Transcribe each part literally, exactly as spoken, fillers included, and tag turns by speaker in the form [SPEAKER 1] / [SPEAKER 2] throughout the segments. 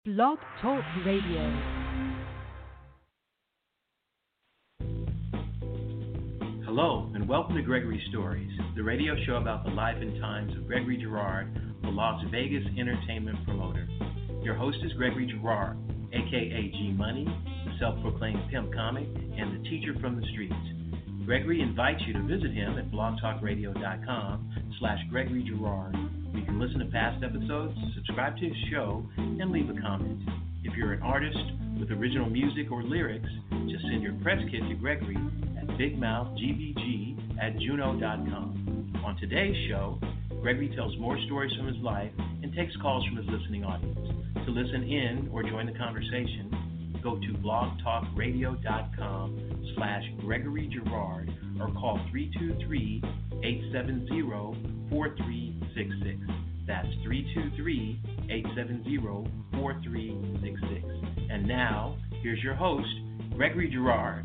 [SPEAKER 1] Blog Talk Radio.
[SPEAKER 2] Hello, and welcome to Gregory Stories, the radio show about the life and times of Gregory Girard, the Las Vegas entertainment promoter. Your host is Gregory Girard, aka G Money, the self-proclaimed pimp comic, and the teacher from the streets. Gregory invites you to visit him at blogtalkradio.com slash Gregory Girard. You can listen to past episodes, subscribe to his show, and leave a comment. If you're an artist with original music or lyrics, just send your press kit to Gregory at bigmouthgbg at juno dot com. On today's show, Gregory tells more stories from his life and takes calls from his listening audience. To listen in or join the conversation, go to blogtalkradio.com slash Gregory Girard or call three two three, eight seven zero, four three six six. That's three two three, eight seven zero, four three six six. And now, here's your host, Gregory Girard.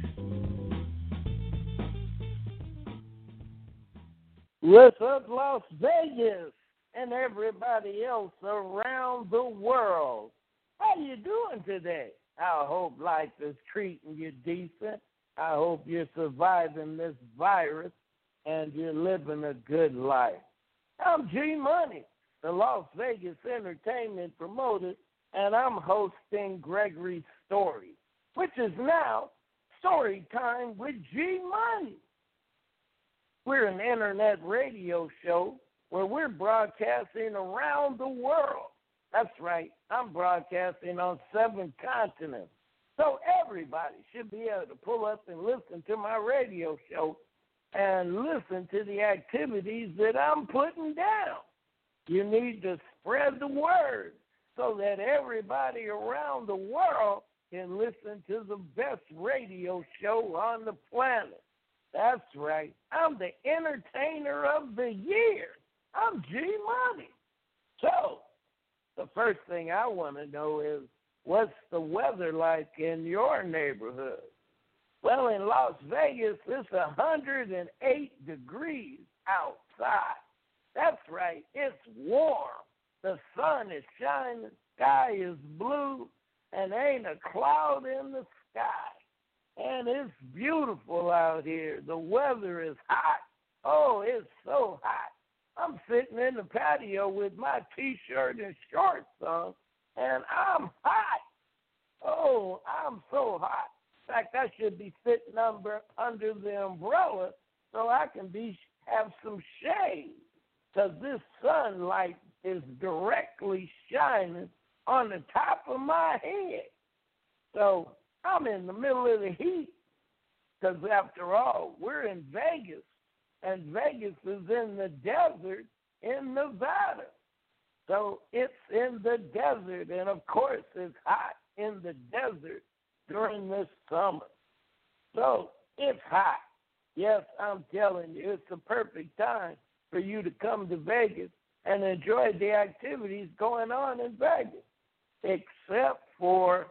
[SPEAKER 3] What's up, Las Vegas, and everybody else around the world? How you doing today? I hope life is treating you decent. I hope you're surviving this virus and you're living a good life. I'm G Money, the Las Vegas entertainment promoter, and I'm hosting Gregory's Story, which is now Story Time with G Money. We're an internet radio show where we're broadcasting around the world. That's right, I'm broadcasting on seven continents. So everybody should be able to pull up and listen to my radio show and listen to the activities that I'm putting down. You need to spread the word so that everybody around the world can listen to the best radio show on the planet. That's right. I'm the entertainer of the year. I'm G Money. So, the first thing I want to know is, what's the weather like in your neighborhood? Well, in Las Vegas, it's one hundred eight degrees outside. That's right. It's warm. The sun is shining, sky is blue, and ain't a cloud in the sky. And it's beautiful out here. The weather is hot. Oh, it's so hot. I'm sitting in the patio with my T-shirt and shorts on, and I'm hot. Oh, I'm so hot. In fact, I should be sitting under, under the umbrella so I can be have some shade, because this sunlight is directly shining on the top of my head. So I'm in the middle of the heat, because after all, we're in Vegas, and Vegas is in the desert in Nevada. So it's in the desert, and of course it's hot in the desert during this summer. So it's hot. Yes, I'm telling you, it's the perfect time for you to come to Vegas and enjoy the activities going on in Vegas, except for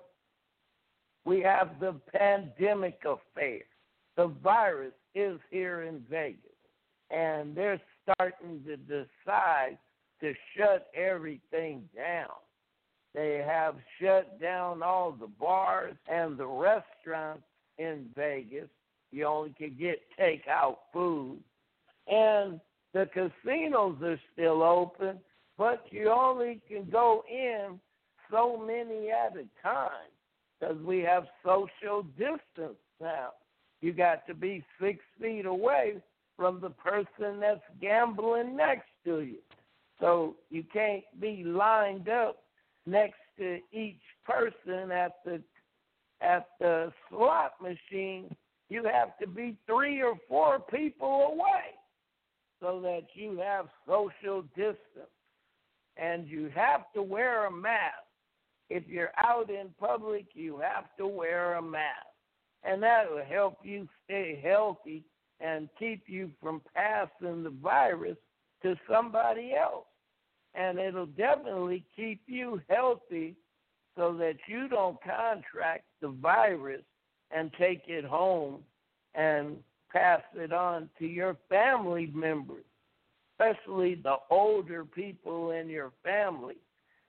[SPEAKER 3] we have the pandemic affair. The virus is here in Vegas, and they're starting to decide to shut everything down. They have shut down all the bars and the restaurants in Vegas. You only can get takeout food. And the casinos are still open, but you only can go in so many at a time, because we have social distance now. You got to be six feet away from the person that's gambling next to you. So you can't be lined up next to each person at the at the slot machine. You have to be three or four people away so that you have social distance. And you have to wear a mask. If you're out in public, you have to wear a mask. And that will help you stay healthy and keep you from passing the virus to somebody else. And it'll definitely keep you healthy so that you don't contract the virus and take it home and pass it on to your family members, especially the older people in your family.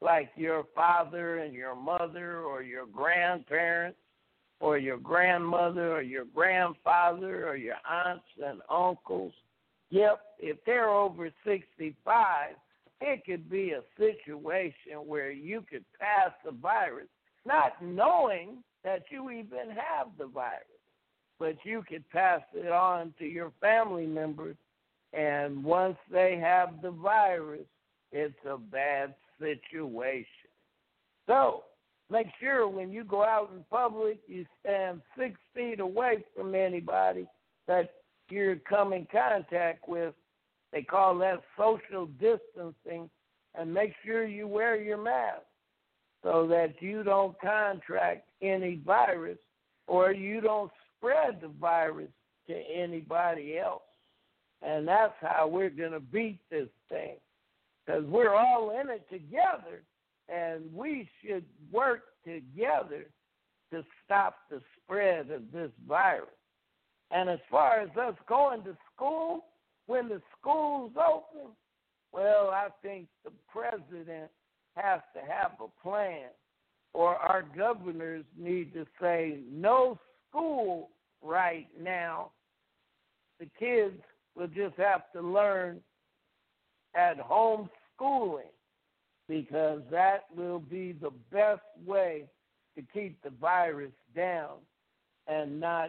[SPEAKER 3] like your father and your mother or your grandparents or your grandmother or your grandfather or your aunts and uncles. Yep, if they're over sixty-five, it could be a situation where you could pass the virus, not knowing that you even have the virus, but you could pass it on to your family members, and once they have the virus, it's a bad situation. So make sure when you go out in public, you stand six feet away from anybody that you come in contact with. They call that social distancing, and make sure you wear your mask so that you don't contract any virus or you don't spread the virus to anybody else. And that's how we're going to beat this thing, because we're all in it together, and we should work together to stop the spread of this virus. And as far as us going to school, when the school's open, well, I think the president has to have a plan, or our governors need to say no school right now. The kids will just have to learn at home schooling, because that will be the best way to keep the virus down and not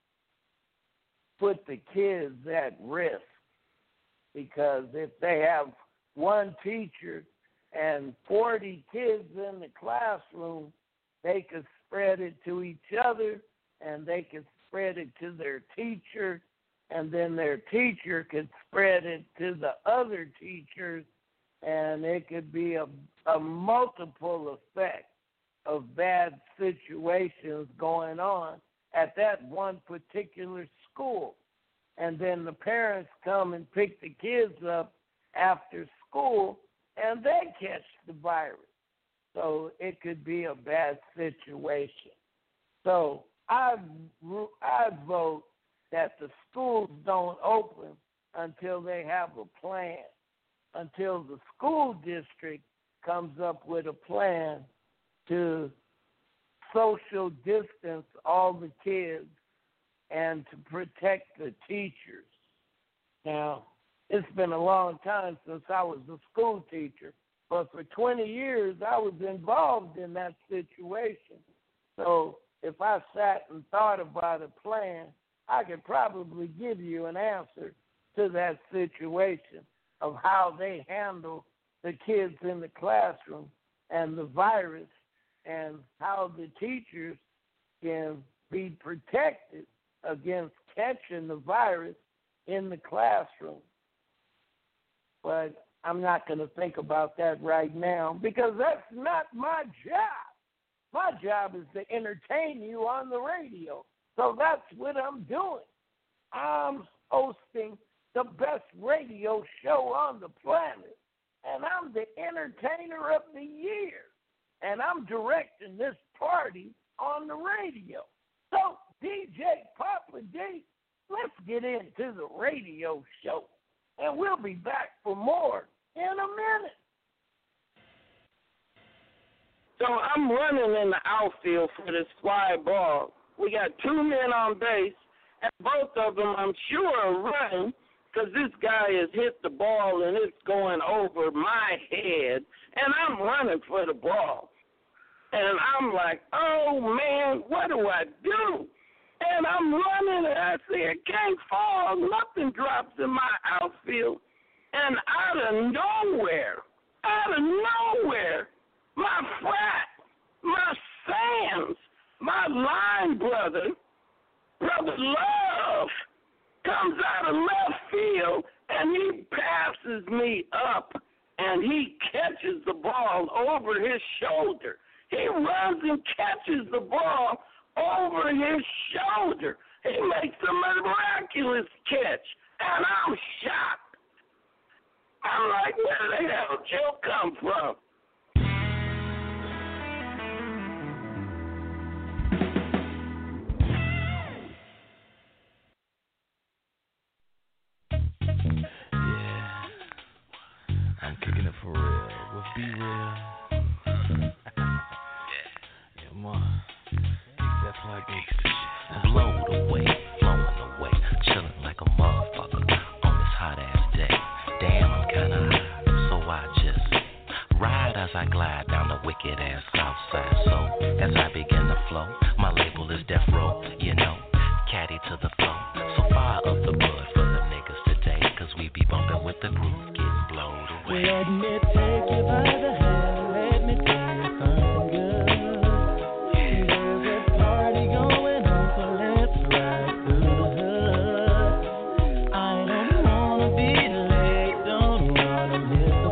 [SPEAKER 3] put the kids at risk. Because if they have one teacher and forty kids in the classroom, they could spread it to each other, and they could spread it to their teacher, and then their teacher could spread it to the other teachers, and it could be a, a multiple effect of bad situations going on at that one particular school. And then the parents come and pick the kids up after school, and they catch the virus. So it could be a bad situation. So I I vote that the schools don't open until they have a plan, until the school district comes up with a plan to social distance all the kids and to protect the teachers. Now, it's been a long time since I was a school teacher, but for twenty years I was involved in that situation. So if I sat and thought about a plan, I could probably give you an answer to that situation of how they handle the kids in the classroom and the virus, and how the teachers can be protected against catching the virus in the classroom. But I'm not going to think about that right now, because that's not my job. My job is to entertain you on the radio. So that's what I'm doing. I'm hosting the best radio show on the planet, and I'm the entertainer of the year, and I'm directing this party on the radio. So, D J Papa D, let's get into the radio show, and we'll be back for more in a minute.
[SPEAKER 4] So I'm running in the outfield for this fly ball. We got two men on base, and both of them, I'm sure, are running, because this guy has hit the ball and it's going over my head, and I'm running for the ball. And I'm like, oh, man, what do I do? And I'm running, and I see it can't fall. Nothing drops in my outfield. And out of nowhere, out of nowhere, my frat, my Sands, my line brother, Brother Love, comes out of left field, and he passes me up, and he catches the ball over his shoulder. He runs and catches the ball over his shoulder. He makes a miraculous catch, and I'm shocked. I'm like, where the hell did you come from?
[SPEAKER 5] I'm kicking it for real. With Be Real. Yeah, man. Except like this. Blowed away, flowing away, chilling like a motherfucker on this hot ass day. Damn, I'm kinda high, so I just ride as I glide down the wicked ass south side. So as I begin to flow, my label is Death Row, you know, caddy to the flow. So fire up the bud for the niggas today, cause we be bumping with the groove, getting blowed away.
[SPEAKER 6] Let me take you by the hand, let me tell you something good. There's a party going on, so let's ride through the hood. I don't wanna be late, don't wanna miss the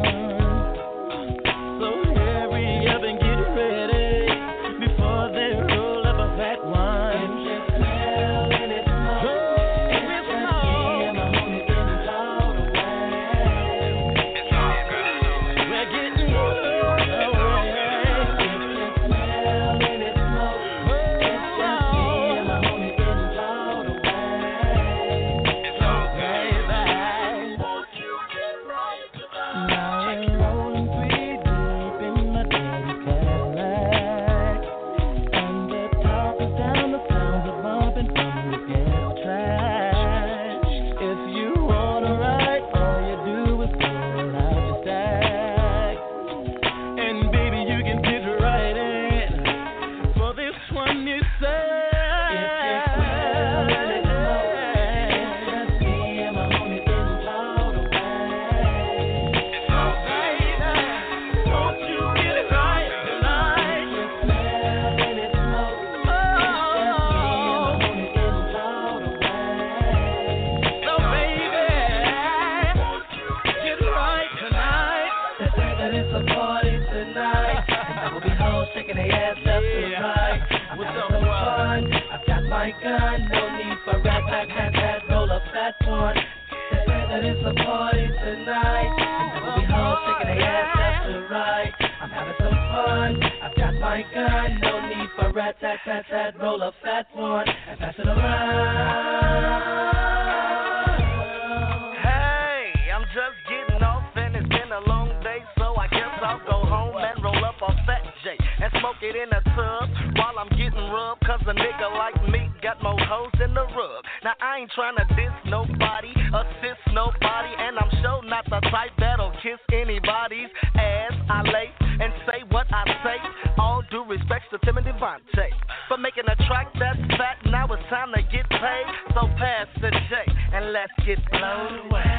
[SPEAKER 6] fun. So hurry up and get ready before they roll up a fat one. If you smell and it smells, if it smells, me and my homies getting blown away. We're getting blown away. If you smell and it smells, it's just me and my homies getting blown away. So baby, won't you get right tonight? Now we're rolling pretty deep in my daddy's Cadillac, and the top is down, the sounds are bumping from the ghetto trash. If you wanna ride, all you do is pull out your stack, and baby you can fit right in for this one you say. If you smell and it smells, it's just me and my homies getting blown away. So baby, won't you get it right tonight? If you smell and it smells, it's just me and my homies getting blown away. So baby, won't you get it right tonight? They say that it's a party tonight, and there will be hoes shaking their ass left to right. I'm having some fun. I've got my gun, no need for rat pack, hat, hat, roll up that one. They say that it's a party tonight, and there will be hoes shaking their ass left to right. I'm having some fun. I've got my gun, no need for rat tat tat tat, roll up that one and pass it around.
[SPEAKER 7] Hey, I'm just getting off and it's been a long day, so I guess I'll go home and roll up a Fat J and smoke it in a tub while I'm getting rubbed, cause a nigga like me got more hoes than the rub. Now I ain't tryna diss nobody, assist nobody, and I'm sure not the type that'll kiss anybody's ass. I lay and say what I say, all due respect to Tim and Devontae for making a track that's fat. Now it's time to get paid, so pass the J and let's get blown away.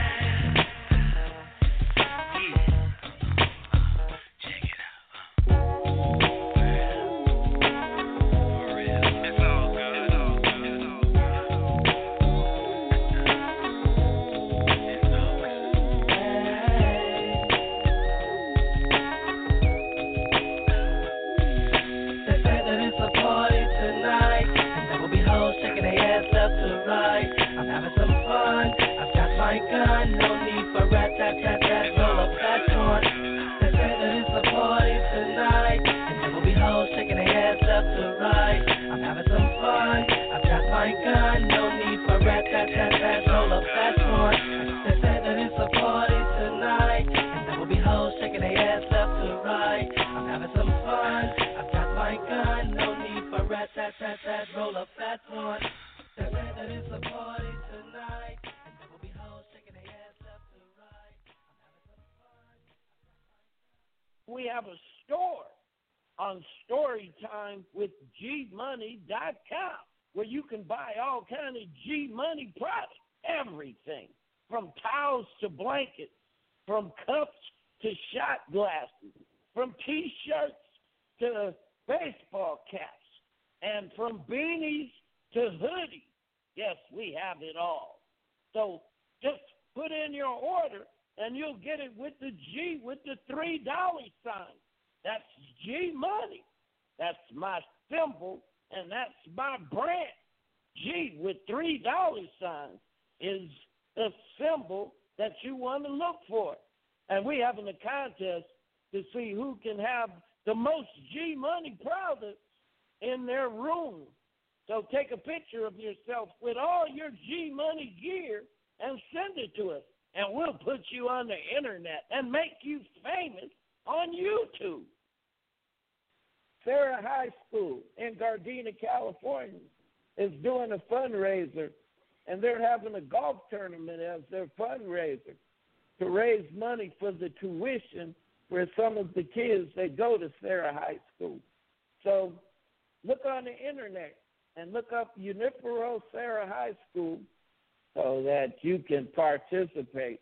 [SPEAKER 6] They say that it's a party tonight, and there will be hoes shaking their ass left to right. I'm having some fun. I've got my gun, no need for rat tat tat tat, roll up that joint. They say that it's a party tonight, and there will be hoes shaking their ass left to right. I'm having some fun. I've got my gun, no need for rat tat tat tat, roll up that joint. They say that it's a party tonight, and there will be hoes shaking their ass left to right. I'm having some fun. I've got my gun, no need for rat tat tat tat, roll up that one. They say that it's a party tonight, and there will be hoes shaking their ass left to right. I'm having some fun.
[SPEAKER 3] We have a store on Storytime with G Money dot com where you can buy all kind of G Money products, everything from towels to blankets, from cups to shot glasses, from T-shirts to baseball caps, and from beanies to hoodies. Yes, we have it all. So just put in your order, and you'll get it with the G with the three dollar sign. That's G Money. That's my symbol, and that's my brand. G with three dollar signs is the symbol that you want to look for. And we're having a contest to see who can have the most G Money products in their room. So take a picture of yourself with all your G Money gear and send it to us, and we'll put you on the internet and make you famous on YouTube. Sarah High School in Gardena, California, is doing a fundraiser, and they're having a golf tournament as their fundraiser to raise money for the tuition for some of the kids that go to Sarah High School. So look on the internet and look up Unifero Sarah High School so that you can participate.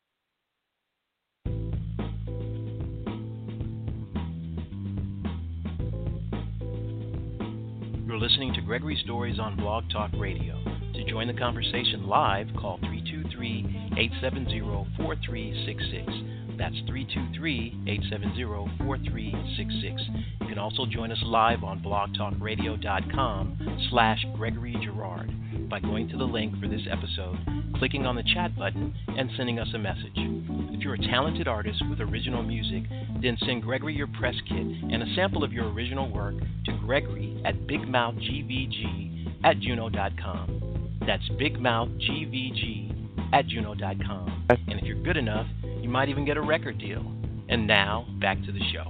[SPEAKER 2] You're listening to Gregory Stories on Blog Talk Radio. To join the conversation live, call three two three, eight seven zero, four three six six. That's three two three, eight seven zero, four three six six. You can also join us live on blogtalkradio.com slash Gregory Girard by going to the link for this episode, clicking on the chat button, and sending us a message. If you're a talented artist with original music, then send Gregory your press kit and a sample of your original work to Gregory at bigmouthgvg at juno dot com. That's bigmouthgvg at juno dot com. And if you're good enough, you might even get a record deal. And now, back to the show.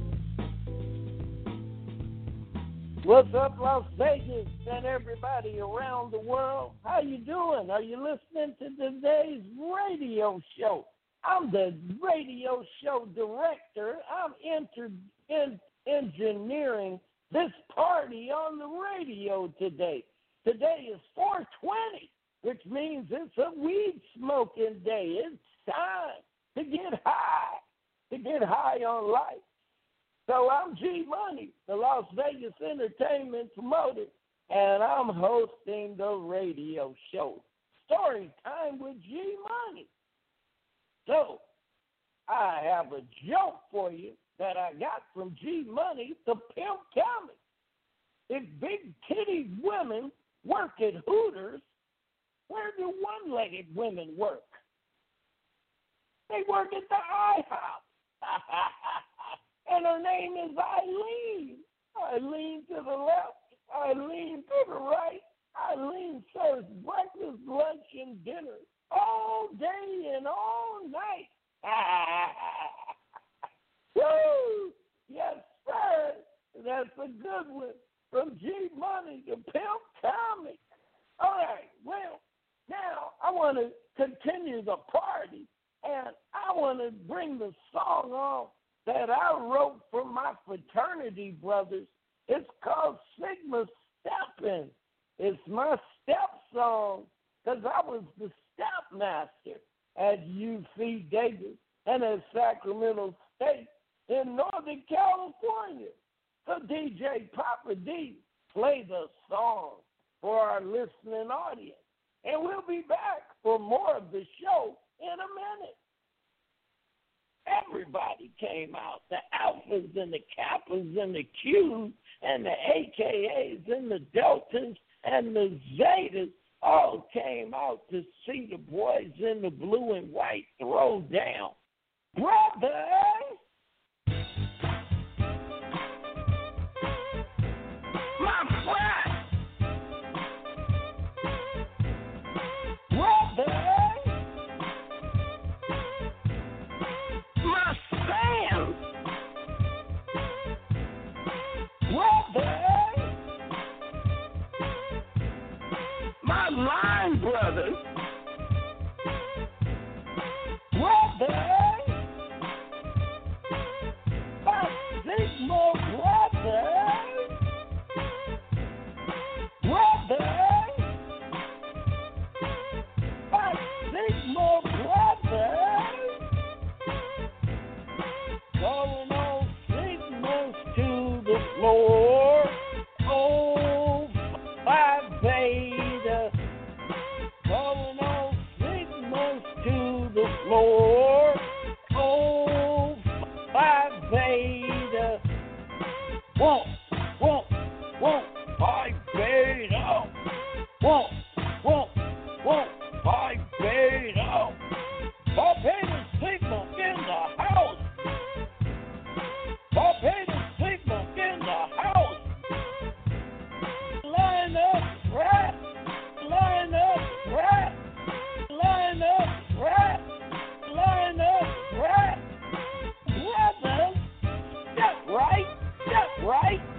[SPEAKER 3] What's up, Las Vegas and everybody around the world? How you doing? Are you listening to today's radio show? I'm the radio show director. I'm inter- in- engineering this party on the radio today. Today is four twenty, which means it's a weed smoking day. It's time to get high, to get high on life. So I'm G Money, the Las Vegas entertainment promoter, and I'm hosting the radio show, Story Time with G Money. So I have a joke for you that I got from G Money, the Pimp Comic. If big titty women work at Hooters, where do one-legged women work? They work at the IHOP. And her name is Eileen. Eileen to the left, Eileen to the right. Eileen serves breakfast, lunch, and dinner all day and all night. Woo! Yes, sir. That's a good one. From G Money to Pimp Comic. All right, well, now I want to continue the party, and I want to bring the song on that I wrote for my fraternity brothers. It's called Sigma Steppin'. It's my step song because I was the step master at U C Davis and at Sacramento State in Northern California. So D J Papa D, play the song for our listening audience. And we'll be back for more of the show in a minute. Everybody came out, the Alphas and the Kappas and the Qs and the A K As and the Deltas and the Zetas all came out to see the boys in the blue and white throw down. Brothers! My friend! Brothers! My fans! Brothers! My line brothers! Brothers! My Sigma brothers! Brothers! My Sigma brothers! Calling all Sigmas to the floor. Oh, Phi Beta. Calling all Sigmas to the floor. Oh, Phi Beta. Won't, won't, won't, Phi Beta. Won't, won't, won't, Phi Beta. Phi Beta Sigma in the house. Phi Beta Sigma in the house. Line up, rat. Line up, rat. Line up, rat. Line up, rat. Brothers, step right, step right.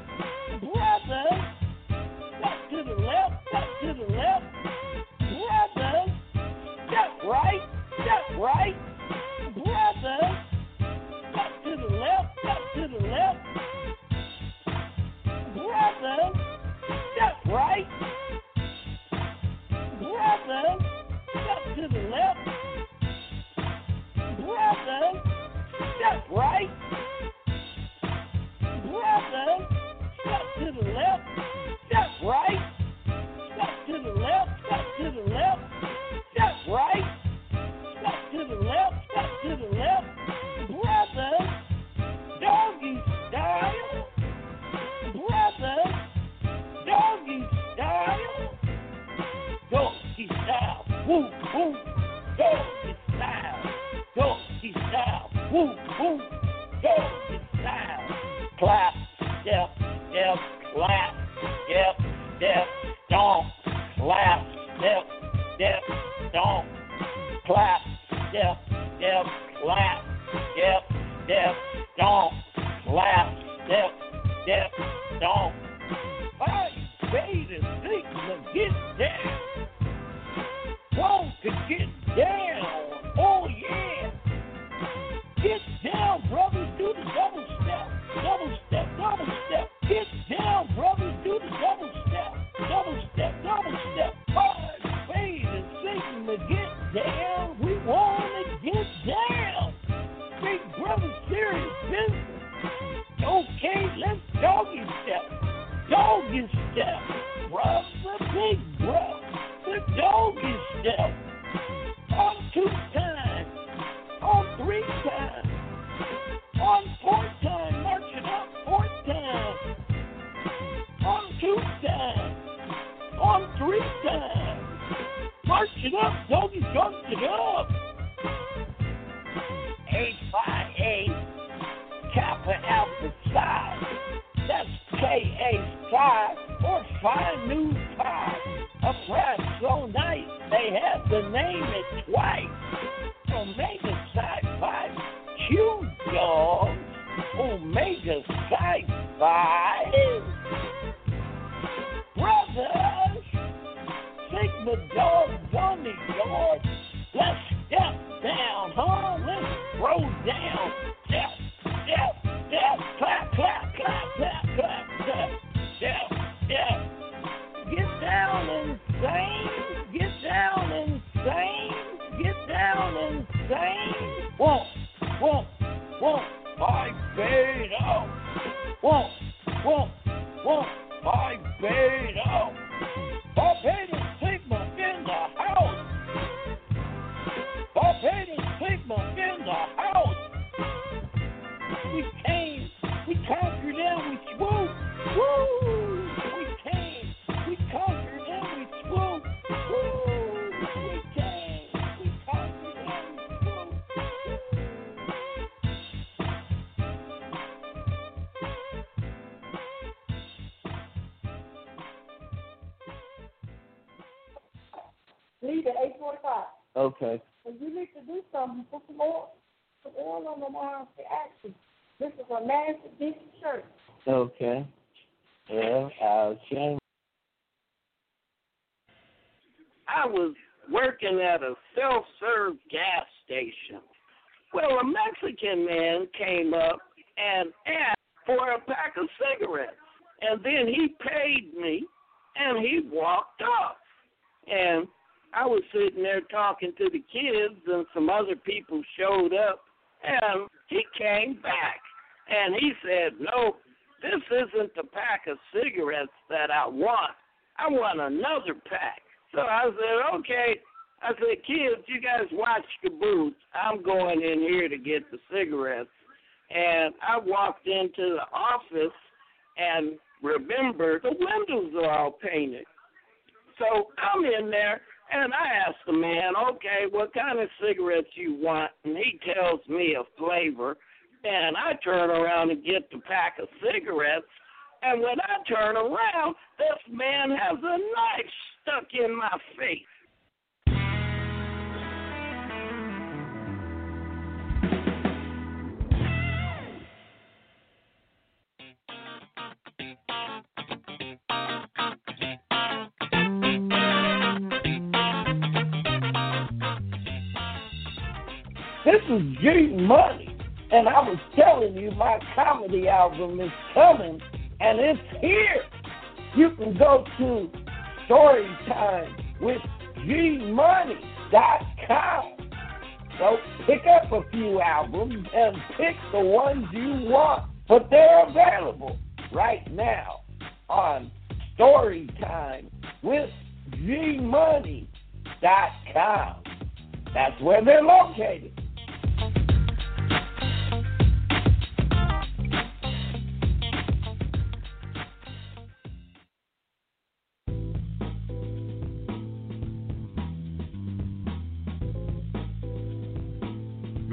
[SPEAKER 3] doggy style, doggy style, woo, woo, doggy style. Clap, step, step, clap, step, step, stomp, clap, step, step, stomp, clap, step, step, clap, step, step, stomp, clap, step, step, stomp. I made a signal, get down. Want to get down, oh yeah. Get down, brothers, do the double step, double step, double step. Get down, brothers, do the double step, double step, double step. I made a signal, get down. We want to get down. Big brother, serious business. Okay, let's doggy step. Doggy step. Brother, big brother. The doggy step. On two times. On three times. On four times. March it up four times. On two times. On three times. March it up. Doggy march it up. Eight by eight. Kappa Alpha Psi. That's K A Psi or Phi Nu Pi. A price so nice they had to name it twice. Omega Psi Phi Q dogs. Omega Psi Phi brothers. Sigma dogs on the yard. Let's step down, huh? Let's throw down. Step, step, step, clap, clap, clap, clap, clap, clap, step, step. Get down insane, get down insane, get down insane. One, one, one, five, beta. One, one, one, five, beta. Barbados Sigma in the house. Barbados Sigma in the house. We came, we conquered and we swooped. Woo! We came, we conquered and we swooped. Woo! We came, we conquered and we swooped.
[SPEAKER 8] Leave at eight forty-five.
[SPEAKER 3] Okay.
[SPEAKER 8] And you need to do something. Put some oil, put oil on the arms for action. This is a nasty, decent shirt.
[SPEAKER 3] Okay. Yeah, I'll change.
[SPEAKER 4] I was working at a self-serve gas station. Well, a Mexican man came up and asked for a pack of cigarettes. And then he paid me, and he walked off. And I was sitting there talking to the kids, and some other people showed up, and he came back. And he said, no, this isn't the pack of cigarettes that I want. I want another pack. So I said, okay. I said, kids, you guys watch the booth. I'm going in here to get the cigarettes. And I walked into the office and remember the windows are all painted. So I'm in there, and I asked the man, okay, what kind of cigarettes you want? And he tells me a flavor. And I turn around and get the pack of cigarettes. And when I turn around, this man has a knife stuck in my face.
[SPEAKER 3] This is G Money, and I was telling you my comedy album is coming, and it's here. You can go to Storytime with G Money dot com. So pick up a few albums and pick the ones you want, but they're available right now on Storytime with G Money dot com. That's where they're located.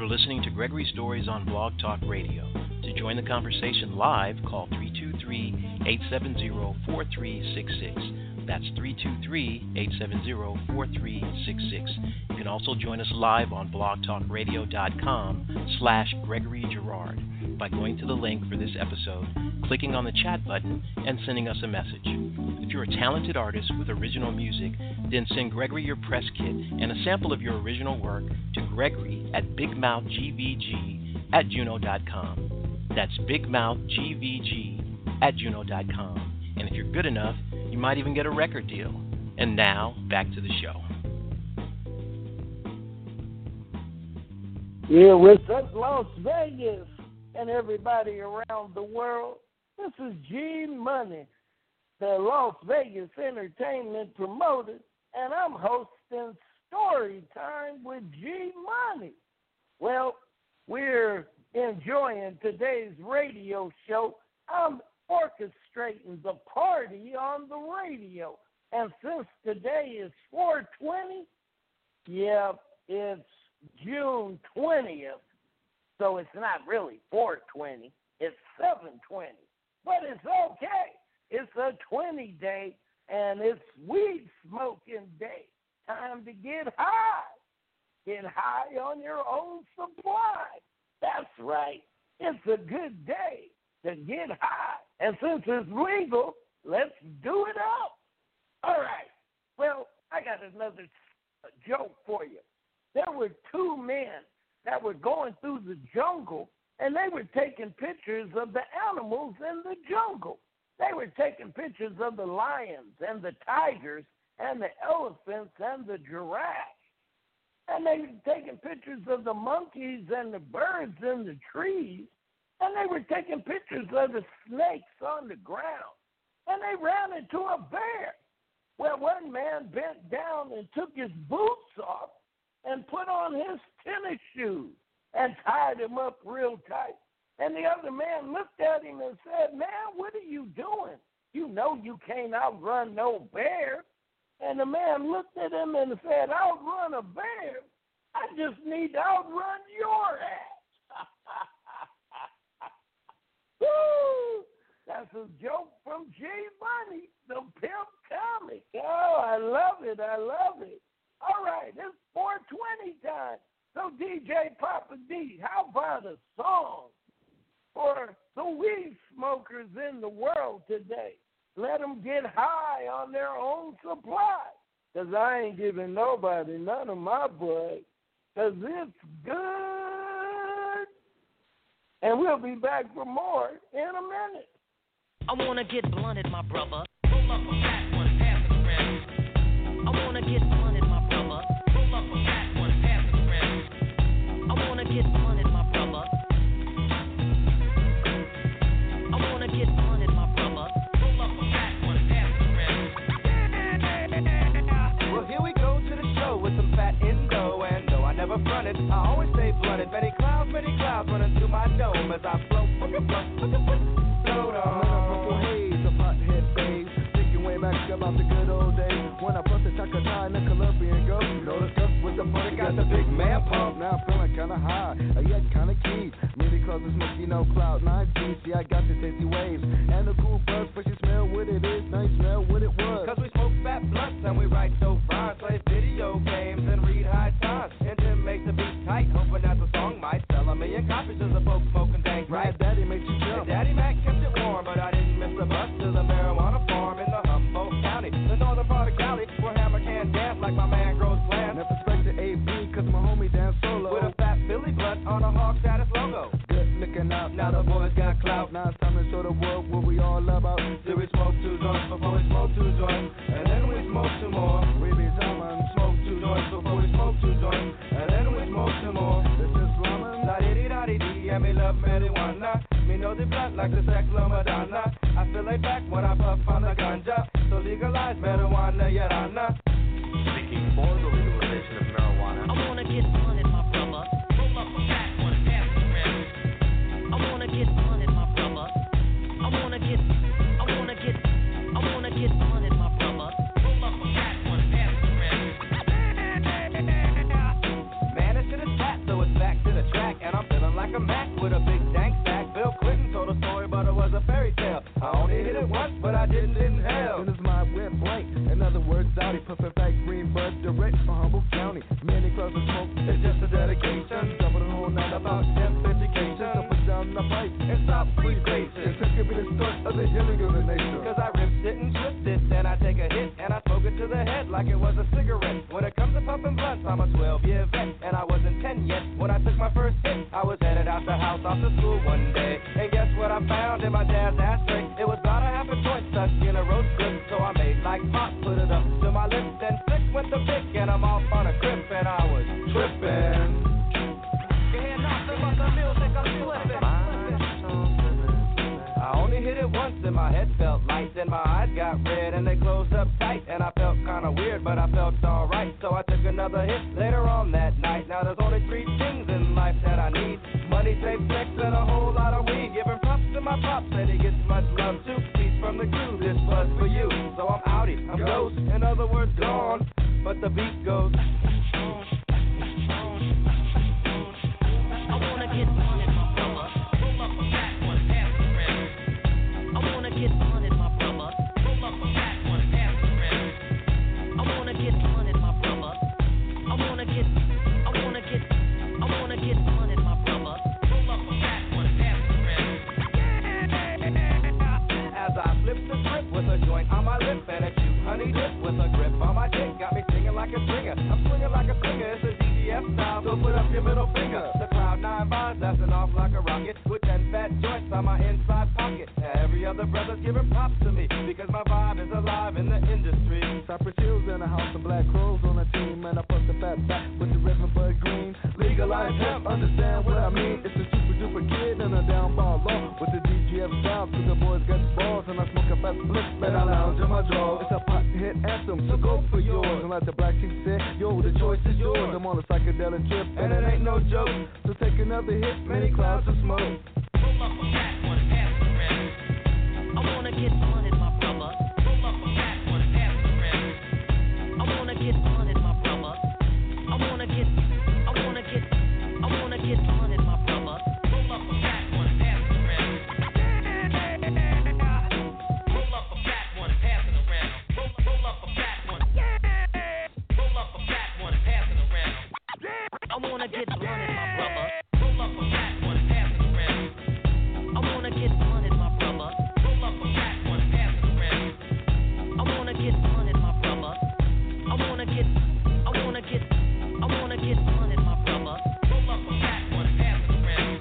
[SPEAKER 2] You're listening to Gregory Stories on Blog Talk Radio. To join the conversation live, call three two three, eight seven zero, four three six six. That's three two three, eight seven zero, four three six six. You can also join us live on blogtalkradio.com slash Gregory Girard by going to the link for this episode, clicking on the chat button, and sending us a message. If you're a talented artist with original music, then send Gregory your press kit and a sample of your original work to Gregory at bigmouthgvg at juno dot com. That's bigmouthgvg at juno dot com. And if you're good enough, you might even get a record deal. And now, back to the show.
[SPEAKER 3] Yeah, what's up, Las Vegas and everybody around the world? This is G Money, the Las Vegas entertainment promoter, and I'm hosting Story Time with G Money. Well, we're enjoying today's radio show. I'm orchestrating the party on the radio. And since today is four twenty, yeah, it's June twentieth, so it's not really four twenty, it's seven twenty. But it's okay. It's a twenty day, and it's weed smoking day. Time to get high. Get high on your own supply. That's right. It's a good day to get high. And since it's legal, let's do it up. All right. Well, I got another joke for you. There were two men that were going through the jungle, and they were taking pictures of the animals in the jungle. They were taking pictures of the lions and the tigers and the elephants and the giraffes. And they were taking pictures of the monkeys and the birds in the trees. And they were taking pictures of the snakes on the ground. And they ran into a bear. Well, one man bent down and took his boots off and put on his tennis shoes and tied him up real tight. And the other man looked at him and said, "Man, what are you doing? You know you can't outrun no bear." And the man looked at him and said, "Outrun a bear? I just need to outrun your ass." Woo! That's a joke from G Money, the pimp comic. Oh, I love it. I love it. All right, it's four twenty time. So, D J Papa D, how about a song for the weed smokers in the world today? Let them get high on their own supply, because I ain't giving nobody none of my bud, because it's good. And we'll be back for more in a minute.
[SPEAKER 9] I want to get blunted, my brother. Roll up a fat one, pass it around. I want to get blunted, my brother. Roll up a fat one, pass it around. I want to get blunted, my brother. I want to get blunted, my brother. Roll up a fat one, pass it around.
[SPEAKER 10] Well, here we go to the show with some fat indo, and though I never fronted, I always stay blunted. Many clouds, many clouds running through my dome as I float, float, float, float, float on. Back about the good old days when I bust the Chacata in the Colombian Gulf. You know the stuff with the funny got the big man pump. Now I'm feeling kinda high, uh, yet kinda key. Maybe cause it's Mickey, no cloud nine G. See, I got the tasty waves and the cool buzz, but you smell what it is, now you smell what it was. Cause we smoke fat blunts and we write dope rhymes, play video games and read high times. And then make the beat tight, hoping that the song might sell a million copies to the folks smoking dank, right? My daddy makes you jump. And Daddy Mac kept it warm, but I didn't miss the bus to the marijuana farm in the County, the northern part of Cali, where Hammer can dance like my man grows plants. Never respect the A B, cause my homie dance solo. With a fat Billy blunt on a Hawk status logo. Good looking out, now the boys got clout. Now it's time to show the world what we all about. Till we smoke two joints before we smoke two joints, and then we smoke two more. We be jamming, smoke two joints before we smoke two joints, and then we smoke two more. This is slamming, da dee da dee dee, and me love marijuana. Me know the blunt like the sex Madonna. I feel like back when I puff on the ganja. So legalize marijuana, yeah, I know.
[SPEAKER 11] Speaking for the legalization of marijuana.
[SPEAKER 9] I want to get blunted, my brother. Roll up a fat one, pass it around. I want to get blunted, my brother. I want to get, I want to get, I want to get blunted, my brother. Roll up a fat one, pass it around.
[SPEAKER 10] Man, this shit is fat, so it's back to the track. when I didn't inhale. And his mind went blank. In other words, out he puffin' back green bud direct from Humboldt County. Many clubs of smoke, it's just a dedication. Double the whole night about hemp education. So put down the pipe and stop free racing. This could be the start of the healing of the nation. Cause I ripped it and twisted it, then I take a hit and I smoke it to the head like it was a cigarette. When it comes to puffin' blunts, I'm a twelve-year vet, and I wasn't ten yet when I took my first hit. I was headed out the house off to school one day, and guess what I found in my dad's ashtray? It was about a half a joint stuck in a roast good, so I made like pop, put it up to my lips, then six went the pick, and I'm off on a trip, and I was trippin'. I only hit it once and my head felt light. Then my eyes got red and they closed up tight. And I felt kinda weird, but I felt alright. So I took another hit later on that night. Now there's only three things in life that I need: money, safe sex, and a whole lot of weed. Giving props to my pops, and he gets much love too. Peace from the crew, this was for you. So I'm outie, I'm ghost, in other words gone. But the beat goes.
[SPEAKER 9] I wanna get money, my brother. Roll up a fat one, pass it around. I wanna get money, my brother. Roll up a fat one, pass it around. I wanna get money, my brother. I wanna get, I wanna get, I wanna get money, my brother. Roll up a fat one, pass it around.
[SPEAKER 10] As I flip the script with a joint on my lip and a cute honey dip with a grip on my dick, got me singing like a singer. I'm swinging like a singer. It's a D J F style, so put up your middle finger. The cloud nine bars, blasting off like a rocket with ten fat joints on my inside pocket. Every other brother's giving props to me because my vibe is alive in the industry. Cypress Hills in the house and Black Crows on the team, and I put the fat back with the Reverend Bud Green. Legalize hemp, understand what I mean? It's a super duper kid and a down ball law with the D J F style. Cause the boys got balls and I smoke a fat split, and I lounge in my draw. It's a pot hit anthem, so go for yours. And like the Black Chief said, yo, the choice is yours. I'm on a psychedelic trip, and it ain't no joke. So take another hit, many clouds of smoke.
[SPEAKER 9] Roll up a fat one, pass it around. I wanna get money, my brother. Roll up a fat one, pass it around. I wanna get money, my brother. I wanna get, I wanna get, I wanna get money, my brother. Roll up a fat one, pass it around. Roll up a fat one, pass it around. Roll, roll up a fat one. Roll up a fat one, pass it around. I wanna get money, my brother. Roll up a fat one, pass it around. I wanna get money, my brother. Roll up a fat one, pass it around. I wanna get money, my brother. I wanna get, I wanna get, I wanna get money, my brother. Roll up a fat one, pass it around.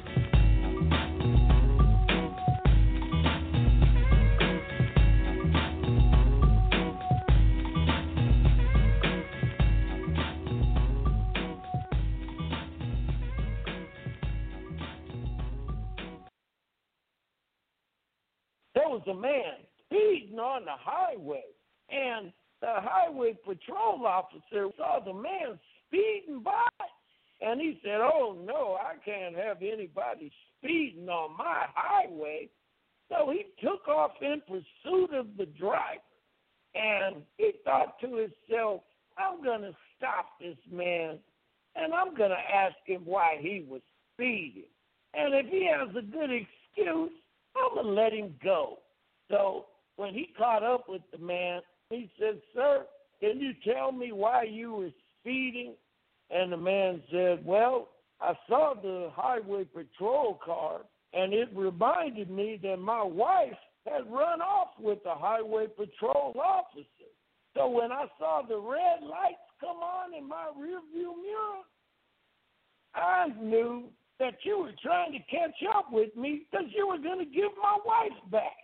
[SPEAKER 3] There was a man speeding on the highway, and the highway patrol officer saw the man speeding by, and he said, oh, no, I can't have anybody speeding on my highway. So he took off in pursuit of the driver, and he thought to himself, I'm going to stop this man, and I'm going to ask him why he was speeding. And if he has a good excuse, I'm going to let him go. So when he caught up with the man, he said, sir, can you tell me why you were speeding? And the man said, well, I saw the highway patrol car, and it reminded me that my wife had run off with the highway patrol officer. So when I saw the red lights come on in my rearview mirror, I knew that you were trying to catch up with me because you were going to give my wife back.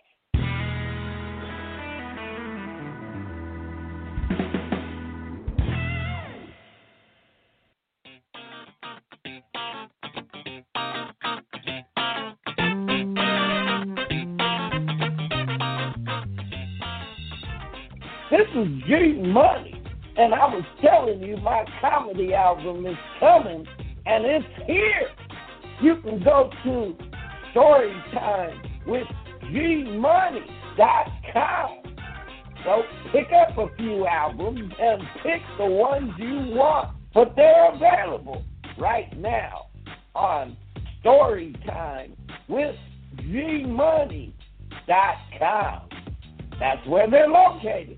[SPEAKER 3] This is G Money, and I was telling you my comedy album is coming, and it's here. You can go to Storytime with G Money dot com. So pick up a few albums and pick the ones you want, but they're available right now on Storytime with G Money dot com. That's where they're located.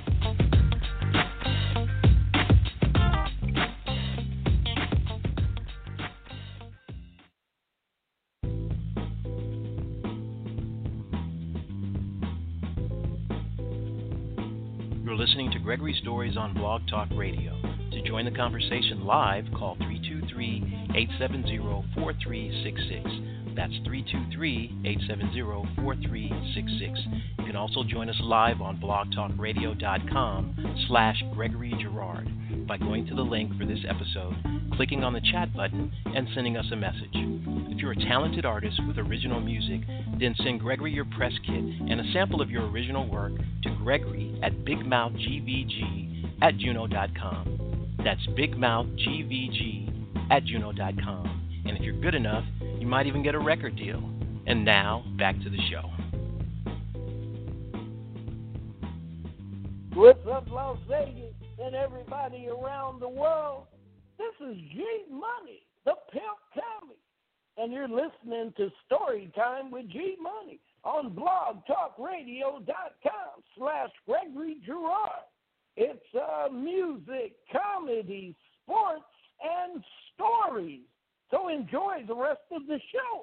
[SPEAKER 2] You're listening to Gregory Stories on Blog Talk Radio. To join the conversation live, call three two three, eight seven zero, four three six six. That's three two three, eight seven zero, four three six six. You can also join us live on blogtalkradio.com slash Gregory Girard by going to the link for this episode, clicking on the chat button, and sending us a message. If you're a talented artist with original music, then send Gregory your press kit and a sample of your original work to Gregory at bigmouthgvg at juno dot com. That's bigmouthgvg at juno dot com. And if you're good enough, you might even get a record deal. And now, back to the show.
[SPEAKER 3] What's up, Las Vegas, and everybody around the world? This is G Money, the Pimp Tommy, and you're listening to Story Time with G Money on blogtalkradio.com slash Gregory Girard. It's uh, music, comedy, sports, and stories. So enjoy the rest of the show.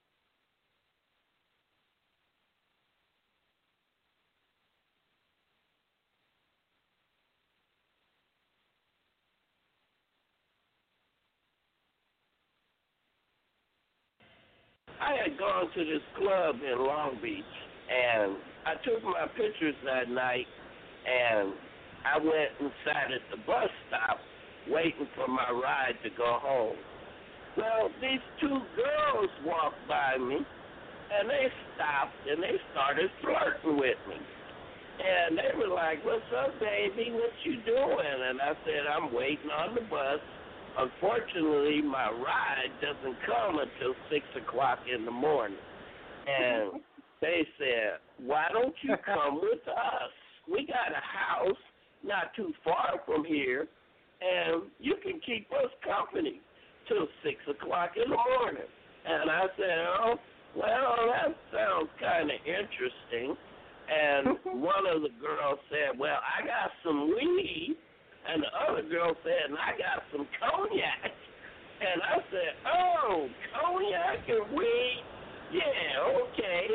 [SPEAKER 4] I had gone to this club in Long Beach, and I took my pictures that night, and I went and sat at the bus stop waiting for my ride to go home. Well, these two girls walked by me, and they stopped, and they started flirting with me. And they were like, "What's up, baby? What you doing?" And I said, "I'm waiting on the bus. Unfortunately, my ride doesn't come until six o'clock in the morning." And they said, "Why don't you come with us? We got a house not too far from here, and you can keep us company till six o'clock in the morning." And I said, "Oh, well, that sounds kind of interesting." And one of the girls said, "Well, I got some weed." And the other girl said, "And I got some cognac." And I said, "Oh, cognac and weed? Yeah, okay."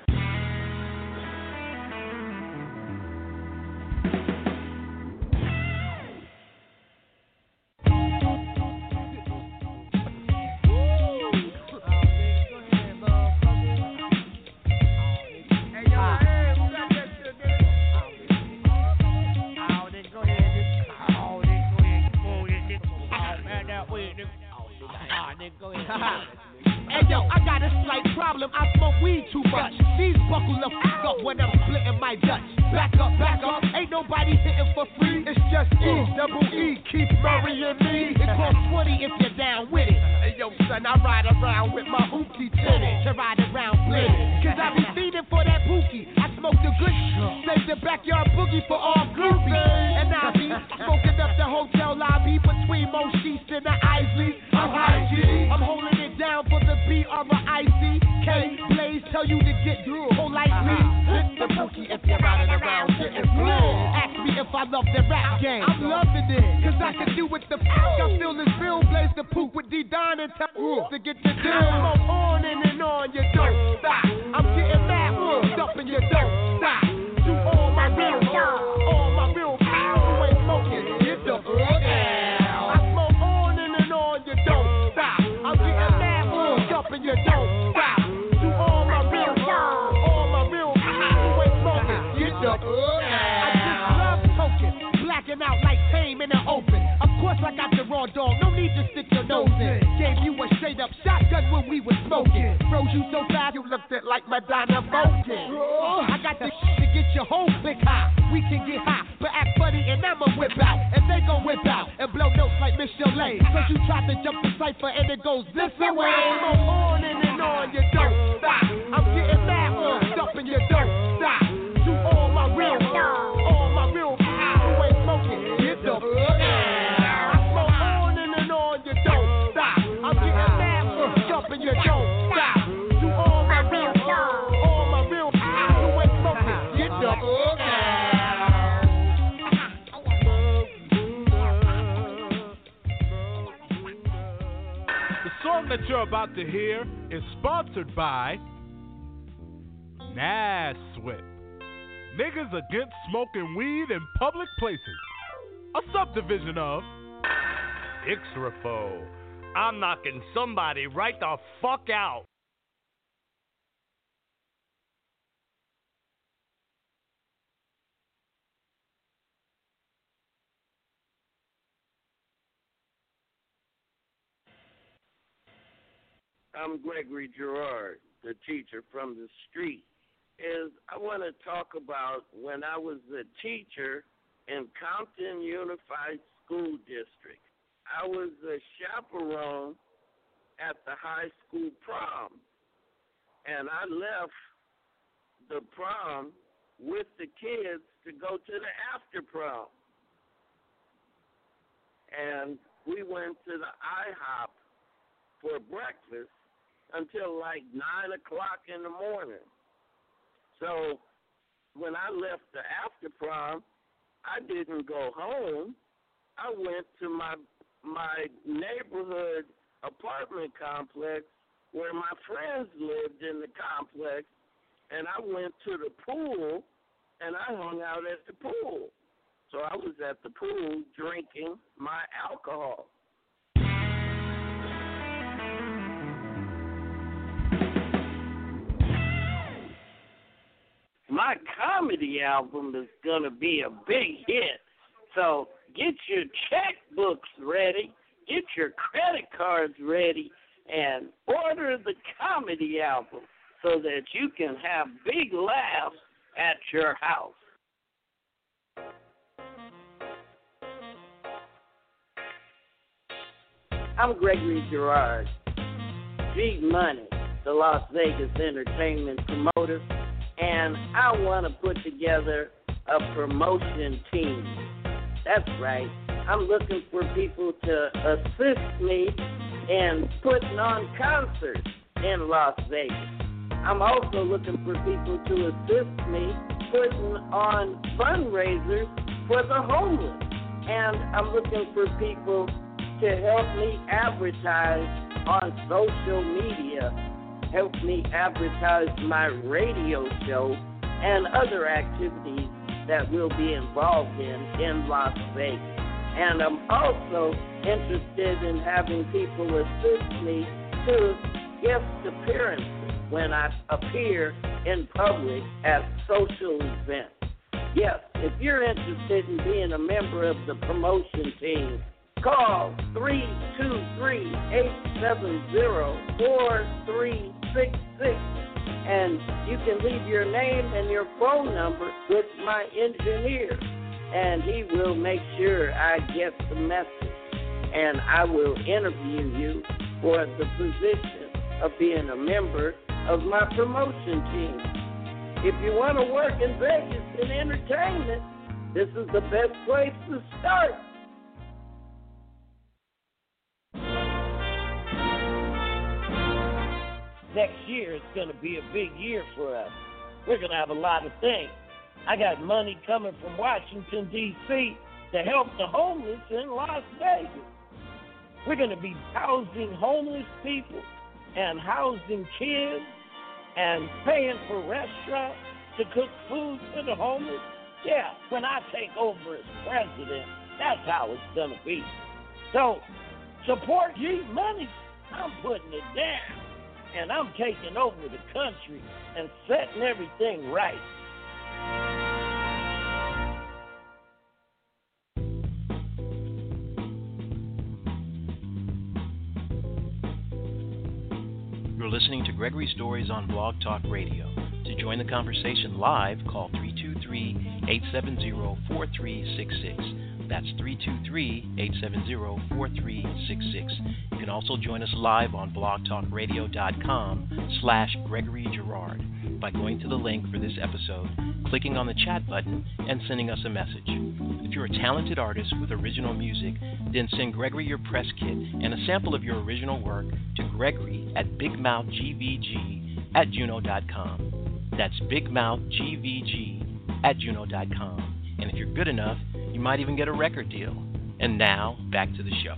[SPEAKER 12] Hey yo, I got a slight problem. I smoke weed too much. These buckle the fuck up when I'm splitting my Dutch. Back up, back up. Ain't nobody hitting for free. It's just E, double E, Keith Murray and me. It costs twenty if you're down with it. Hey yo, son, I ride around with my hoopty tinted. To ride around blended. Cause I be feeding for that pookie. I smoke the good save the backyard boogie for all groupies. And I be smoking up the hotel lobby between most sheets and the Isley. I'm high G. I'm holding it down for the B R I C K. Blaze tell you to get politely. Hit the bookie if you're riding around getting blue. Ask me if I love the rap game. I'm loving it, cause I can do what the fuck I feel this real. Blaze the poop with D-Don and tell rules to get the deal. Smoke on and, and on, you don't stop. I'm getting mad, hooked up and you don't stop. Do all my real stuff, all my real power. You ain't smoking, get the fuck out. I smoke on and, and on, you don't stop. I'm getting mad, hooked up and you don't stop. Do all my real stuff, all my real power. You ain't smoking, get the fuck out. I just love smoking, blacking out like tame in the open. Of course I got the raw dog, no need to stick your nose in. Gave you a straight up shotgun when we was smoking. Froze you so fast you looked at like Madonna Vulcan. I got the shit to get your whole click high. We can get high, but act funny and I'ma whip out. And they gon' whip out and blow notes like Miss Chalet. Cause you tried to jump the cipher and it goes this way. Smoke on and, and on, you don't stop. I'm getting mad, hooked up and you don't stop. Do all my real stuff, all my real power. You ain't smoking, get the fuck out. I smoke on and, and on, you don't stop. I'm getting mad, hooked up and you don't stop. Do all my real stuff, all my real power. You ain't smoking, get the fuck out. The song that you're about to hear is sponsored by Naswip. Niggas Against Smoking Weed in Public Places. A subdivision of
[SPEAKER 13] Ixrafo. I'm knocking somebody right the fuck out.
[SPEAKER 4] I'm Gregory Girard, the teacher from the street. Is I want to talk about when I was a teacher in Compton Unified School District. I was a chaperone at the high school prom, and I left the prom with the kids to go to the after prom. And we went to the IHOP for breakfast until like nine o'clock in the morning. So when I left the after prom, I didn't go home. I went to my my neighborhood apartment complex where my friends lived in the complex, and I went to the pool, and I hung out at the pool. So I was at the pool drinking my alcohol. My comedy album is going to be a big hit. So get your checkbooks ready, get your credit cards ready, and order the comedy album so that you can have big laughs at your house. I'm Gregory Girard, G Money, the Las Vegas entertainment promoter, and I want to put together a promotion team. That's right. I'm looking for people to assist me in putting on concerts in Las Vegas. I'm also looking for people to assist me putting on fundraisers for the homeless. And I'm looking for people to help me advertise on social media, help me advertise my radio show and other activities that we'll be involved in in Las Vegas. And I'm also interested in having people assist me to guest appearances when I appear in public at social events. Yes, if you're interested in being a member of the promotion team, call three two three, eight seven zero, four three six six, and you can leave your name and your phone number with my engineer, and he will make sure I get the message, and I will interview you for the position of being a member of my promotion team. If you want to work in Vegas in entertainment, this is the best place to start. Next year is going to be a big year for us. We're going to have a lot of things. I got money coming from Washington, D C to help the homeless in Las Vegas. We're going to be housing homeless people and housing kids and paying for restaurants to cook food for the homeless. Yeah, when I take over as president, that's how it's going to be. So, support G Money. I'm putting it down. And I'm taking over the country and setting everything right.
[SPEAKER 2] You're listening to Gregory Stories on Blog Talk Radio. To join the conversation live, call three two three, eight seven zero, four three six six. That's three two three, eight seven zero, four three six six. You can also join us live on blogtalkradio.com slash Gregory Girard by going to the link for this episode, clicking on the chat button, and sending us a message. If you're a talented artist with original music, then send Gregory your press kit and a sample of your original work to Gregory at bigmouthgvg at juno dot com. That's bigmouthgvg at juno dot com. And if you're good enough, you might even get a record deal. And now, back to the show.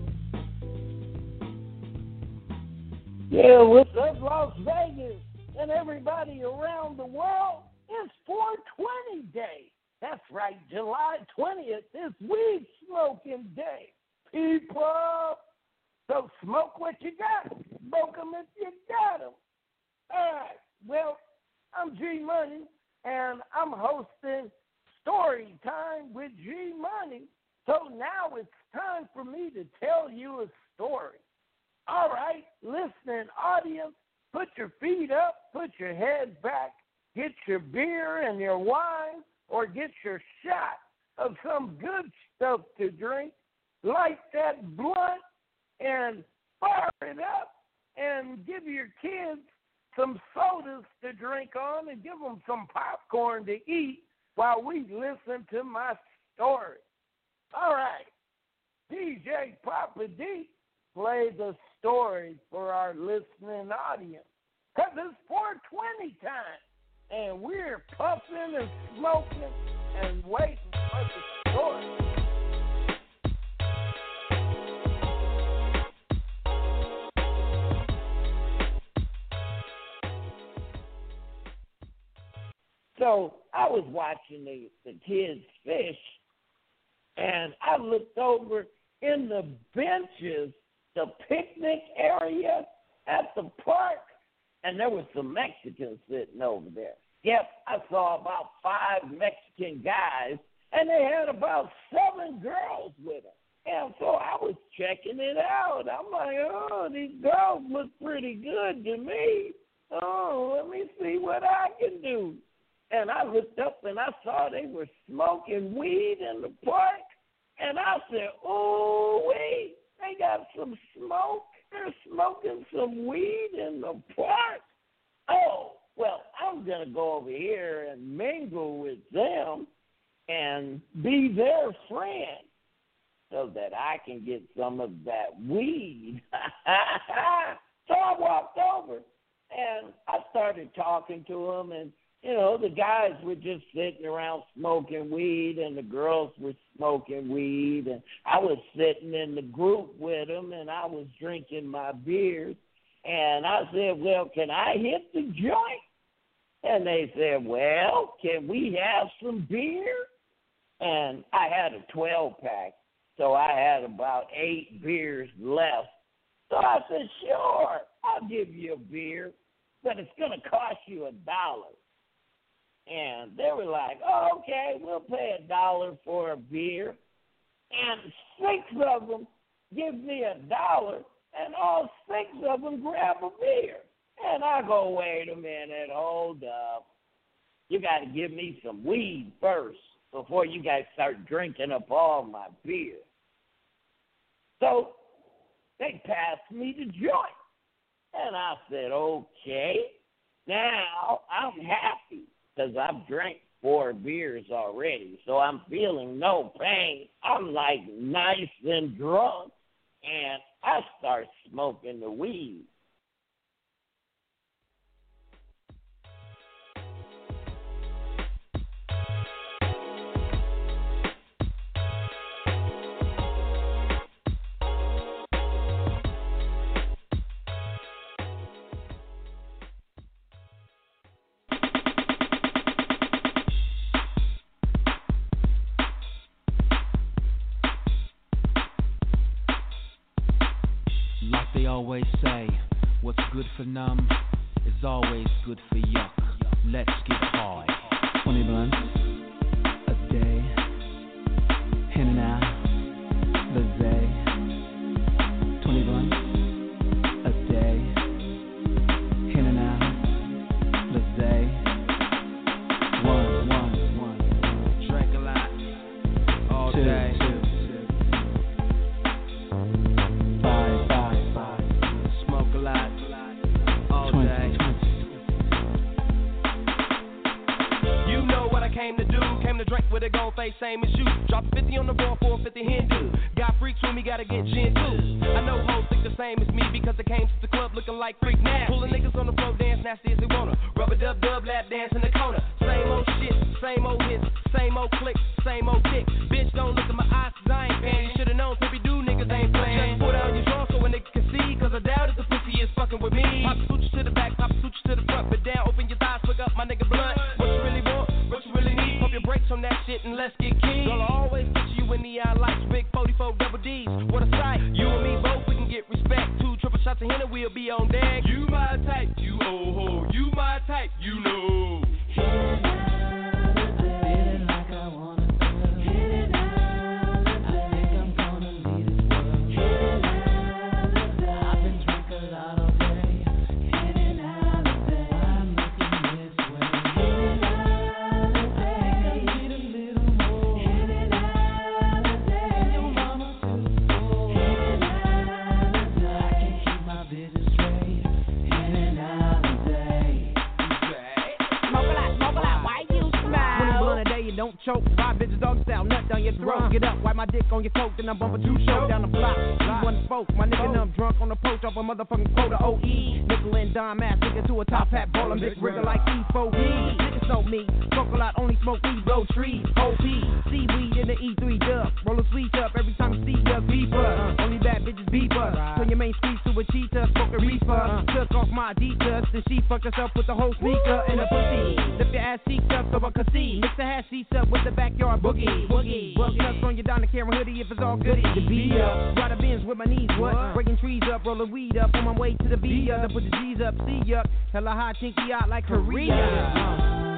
[SPEAKER 3] Yeah, what's up, Las Vegas and everybody around the world? It's four twenty Day. That's right, July twentieth is weed smoking day. People, so smoke what you got. Smoke them if you got them. All right, well, I'm G Money, and I'm hosting Story Time with G Money. So now it's time for me to tell you a story. All right, listening audience, put your feet up, put your head back, get your beer and your wine, or get your shot of some good stuff to drink, light that blunt, and fire it up, and give your kids some sodas to drink on, and give them some popcorn to eat while we listen to my story. All right, D J Papa D, play the story for our listening audience, because it's four twenty time, and we're puffing and smoking and waiting for the story. So I was watching the, the kids fish, and I looked over in the benches, the picnic area at the park, and there was some Mexicans sitting over there. Yep, I saw about five Mexican guys, and they had about seven girls with them. And so I was checking it out. I'm like, oh, these girls look pretty good to me. Oh, let me see what I can do. And I looked up and I saw they were smoking weed in the park. And I said, oh, wait, they got some smoke. They're smoking some weed in the park. Oh, well, I'm going to go over here and mingle with them and be their friend so that I can get some of that weed. So I walked over and I started talking to them, and you know, the guys were just sitting around smoking weed, and the girls were smoking weed, and I was sitting in the group with them, and I was drinking my beers, and I said, well, can I hit the joint? And they said, well, can we have some beer? And I had a twelve-pack, so I had about eight beers left. So I said, sure, I'll give you a beer, but it's going to cost you a dollar. And they were like, oh, okay, we'll pay a dollar for a beer. And six of them give me a dollar, and all six of them grab a beer. And I go, wait a minute, hold up. You got to give me some weed first before you guys start drinking up all my beer. So they passed me the joint. And I said, okay, now I'm happy, because I've drank four beers already, so I'm feeling no pain. I'm like nice and drunk, and I start smoking the weed.
[SPEAKER 14] Always say, what's good for numb is always good for yuck. Let's get high. twenty blunts a day, in and out, Lizzie. twenty blunts a day, in and out, Lizzie. One, one, one. Drink a lot all two, day. Two.
[SPEAKER 15] With a gold face, same as you. Drop fifty on the ball for a fifty Hindu. Got freaks with me, gotta get gin too. I know hoes think the same as me because they came to the club looking like freak nasty. Pulling niggas on the floor, dance nasty as they wanna. Rubber dub dub, lap dance in the corner. Same old shit, same old hits, same old clicks, same old dick. Bitch, don't look at my eyes, cause I ain't paying. You should've known, Pippi do niggas ain't playing. Just pull down your jaw so a nigga can see, cause I doubt if the pussy is fucking with me. Pop a suture to the back, pop a suture to the front, but down, open your thighs, pick up my nigga blood. What you really want, what you really need, pump your brakes on that shit and let's get keen. Girl, I always picture you in neon lights, big forty-four double D's. What a sight, you and me both, we can get respect. Two triple shots of Henny, we'll be on deck. You my type, you old ho, you my type, you know. Don't choke, ride bitches dog style, nut down your throat. Get up, wipe my dick on your coat, then I'm bumping two shows down the block. You one spoke, my nigga numb drunk on the poach off a motherfucking quota O E. Nickel and dime ass nigga to a top hat, ballin' big rigger like E four D. Niggas know me, smoke a lot, only smoke weed, blow trees, O P. Seaweed in the E three dub, roll a sweet up every time I see us beeper. Only bad bitches beeper, turn your main streets to a cheetah, smoke a reefer. Took off my Adidas, then she fucked herself with the whole sneaker and a pussy. Lift your ass cheeks up so I can see. Mix the hash sheets up with the backyard boogie, boogie. Well, cuts on your Donna Karen hoodie if it's all goody. The beat up, ride a Benz with my knees, what? Breaking trees up, rolling weed up, on my way to the V up. Put the G's up, C up, hella high, chinky out like Korea. Uh.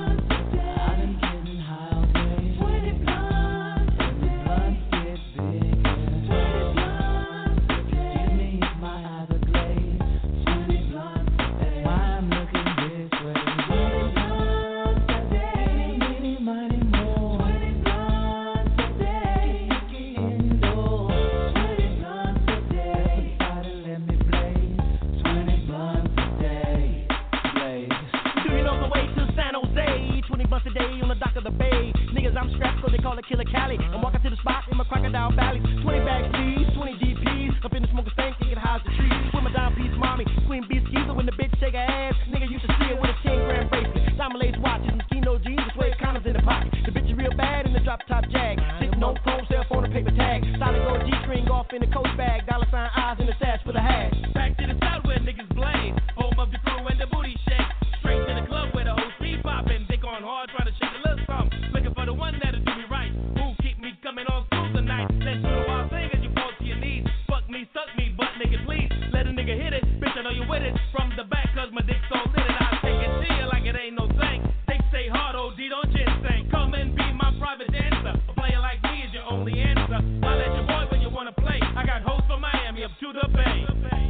[SPEAKER 15] I'm strapped so they call it Killer Cali. I'm walking to the spot in my Crocodile Valley. twenty bag C's, twenty D Ps. Up in the smoker stank, thinking how's the trees. With my dime piece mommy, Queen Bee skeezer. When the bitch shake her ass, nigga used to see her with a ten gram bracelet. Diamond lace watches and Kino jeans with suede condoms in the pocket. The bitch is real bad in the drop top jag. Sitting on chrome, cell phone and paper tag. Solid gold G-string off in the coach bag. Dollar sign eyes in the sash for the hash. Back to the south where niggas blame. Home of the crew and the booty shake. Straight to the club where the whole speed poppin'. Dick on hard, trying to shake a little something. Looking for the one that'll do me right. Who keep me coming on through the night? Let's do the wild thing as you fall to your knees. Fuck me, suck me, butt nigga please. Let a nigga hit it, bitch I know you with it. From the back cause my dick's so lit and I'll take it to you like it ain't no thing. They say hard O D, don't just sing. Come and be my private dancer. A player like me is your only answer. I'll let your boy when you wanna play. I got hoes from Miami up to the Bay.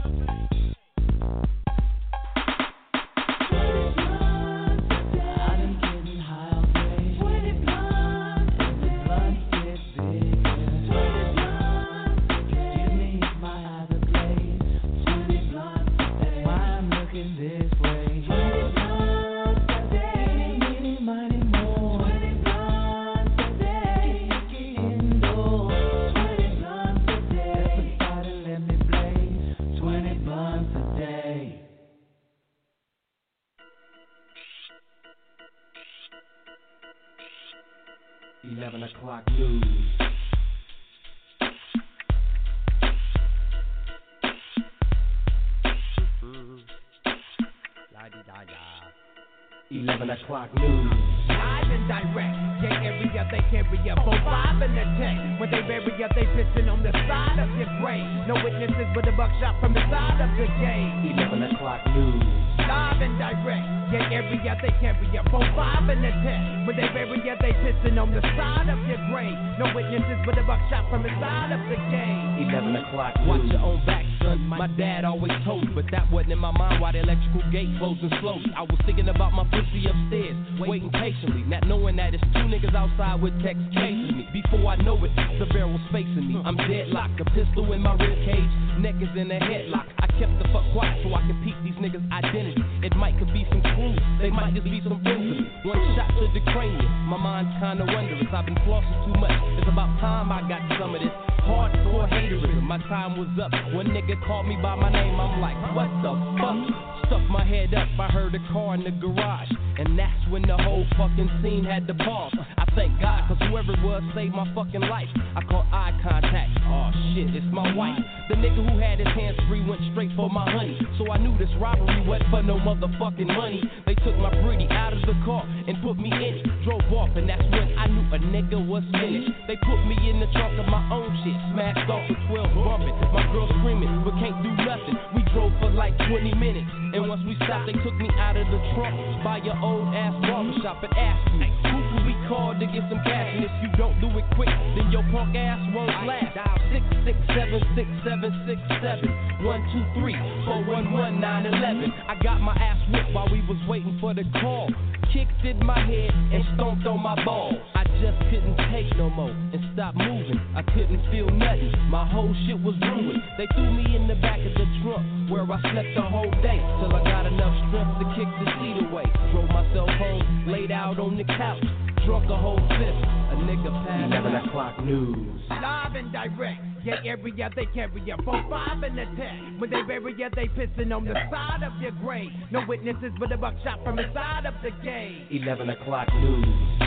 [SPEAKER 15] eleven o'clock news. eleven o'clock news. Live and direct. Yeah, every other they carry up on five in the tech. When they bury up, they pissing on the side of your grave. No witnesses but a buckshot from the side of the game. eleven o'clock news. Live and direct. Yeah, every other they carry up on five in the tech. When they bury up, they pissing on the side of your grave. No witnesses but a buckshot from the side of the game. eleven o'clock news. Watch your own back, son. My dad always told me, but that wasn't in my mind while the electrical gate closing slowly. I was thinking about my pussy upstairs, waiting patiently, not knowing that it's two niggas outside with text chasing me. Before I know it, the barrel's facing me. I'm deadlocked, a pistol in my rib cage, neck is in a headlock. I kept the fuck quiet so I can peep these niggas' identity. It might could be some crew, they might just be some friends of me. One shot to the cranium, my mind's kinda wondrous. I've been flossing too much, it's about time I got some of this. Hardcore haterism, my time was up. One nigga called me by my name, I'm like, what the fuck? Stuck my head up, I heard a car in the garage. And that's when the whole fucking scene had to pause. I thank God, cause whoever it was saved my fucking life. I caught eye contact, oh shit, it's my wife. The nigga who had his hands free went straight for my honey. So I knew this robbery wasn't for no motherfucking money. They took my pretty out of the car and put me in it. Drove off and that's when I knew a nigga was finished. They put me in the trunk of my own shit, smashed off with twelve bumping. My girl screaming, but can't do nothing. We drove for like twenty minutes. And once we stopped, they took me out of the trunk by your old ass barbershop and asked me, who can we call to get some cash? And if you don't do it quick, then your punk ass won't last. Dial six six seven six seven six seven one two three four one one nine eleven. I got my ass whipped while we was waiting for the call. Kicked in my head and stomped on my balls. I just couldn't take no more and stopped moving. I couldn't feel nothing. My whole shit was ruined. They threw me in the back of the trunk where I slept the whole day till I got enough strength to kick the seat away. Drove myself home, laid out on the couch, drunk a whole fifth. A nigga passed. Eleven o'clock news.
[SPEAKER 12] Live and direct. Yeah, area they carry ya. Four, five, and a ten. When they bury ya, they pissing on the side of your grave. No witnesses but a buckshot from inside of the gate.
[SPEAKER 15] Eleven o'clock news.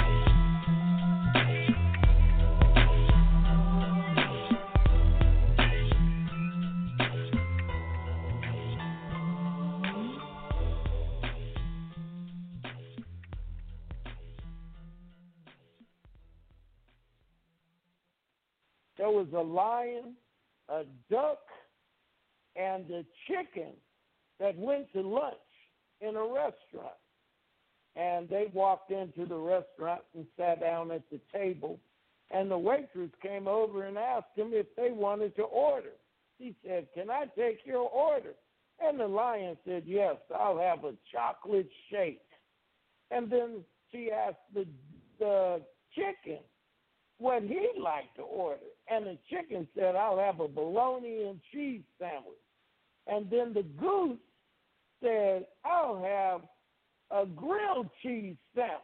[SPEAKER 3] There was a lion, a duck, and a chicken that went to lunch in a restaurant. And they walked into the restaurant and sat down at the table. And the waitress came over and asked them if they wanted to order. She said, can I take your order? And the lion said, yes, I'll have a chocolate shake. And then she asked the, the chicken what he'd like to order. And the chicken said, I'll have a bologna and cheese sandwich. And then the goose said, I'll have a grilled cheese sandwich.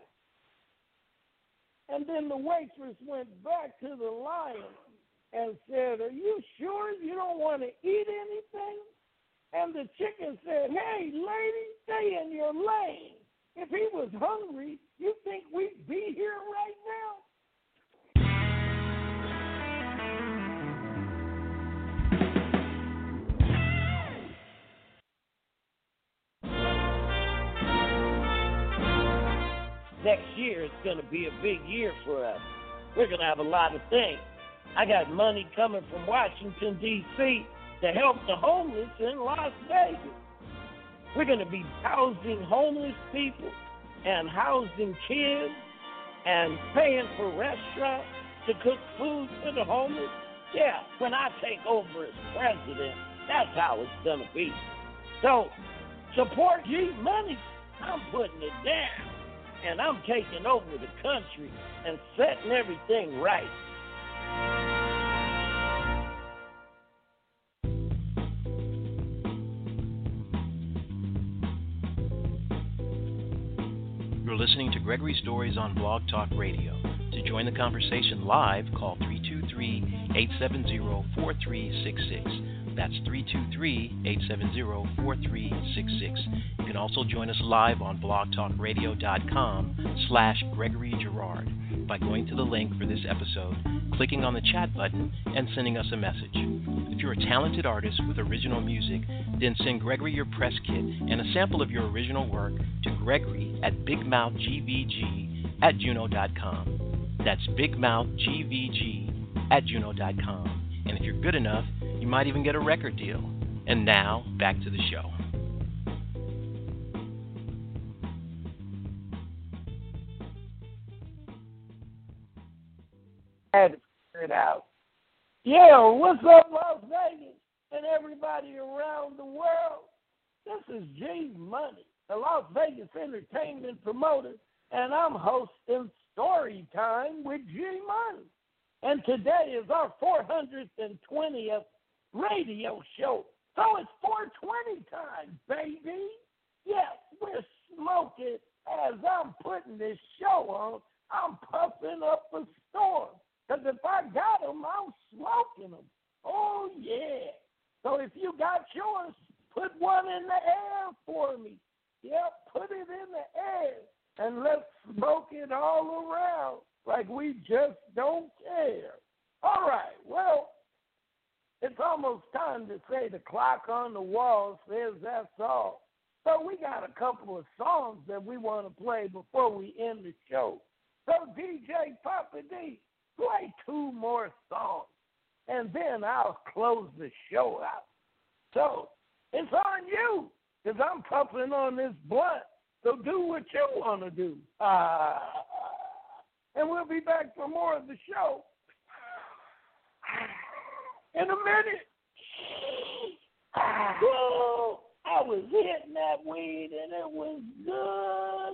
[SPEAKER 3] And then the waitress went back to the lion and said, are you sure you don't want to eat anything? And the chicken said, hey, lady, stay in your lane. If he was hungry, you think we'd be here right now? Next year is going to be a big year for us. We're going to have a lot of things. I got money coming from Washington, D C to help the homeless in Las Vegas. We're going to be housing homeless people and housing kids and paying for restaurants to cook food for the homeless. Yeah, when I take over as president, that's how it's going to be. So, support G Money. I'm putting it down. And I'm taking over the country and setting everything right.
[SPEAKER 2] You're listening to Gregory Stories on Blog Talk Radio. To join the conversation live, call three two three, eight seven zero, four three six six. That's three two three, eight seven zero, four three six six. You can also join us live on blogtalkradio.com slash Gregory Girard by going to the link for this episode, clicking on the chat button, and sending us a message. If you're a talented artist with original music, then send Gregory your press kit and a sample of your original work to Gregory at bigmouthgvg at juno dot com. That's bigmouthgvg at juno dot com. And if you're good enough, you might even get a record deal. And now, back to the show.
[SPEAKER 3] I had to figure it out. Yeah, what's up, Las Vegas and everybody around the world? This is G Money, the Las Vegas entertainment promoter, and I'm hosting Story Time with G Money. And today is our four hundred twentieth radio show. So it's four twenty time, baby. Yes, we're smoking as I'm putting this show on. I'm puffing up a storm. Because if I got them, I'm smoking them. Oh, yeah. So if you got yours, put one in the air for me. Yep, put it in the air. And let's smoke it all around like we just don't care. All right, well, it's almost time to say the clock on the wall says that's all. So we got a couple of songs that we want to play before we end the show. So D J Papa D, play two more songs, and then I'll close the show out. So it's on you, because I'm puffing on this blunt. So do what you want to do. Uh, and we'll be back for more of the show in a minute. Whoa, I was hitting that weed, and it was good.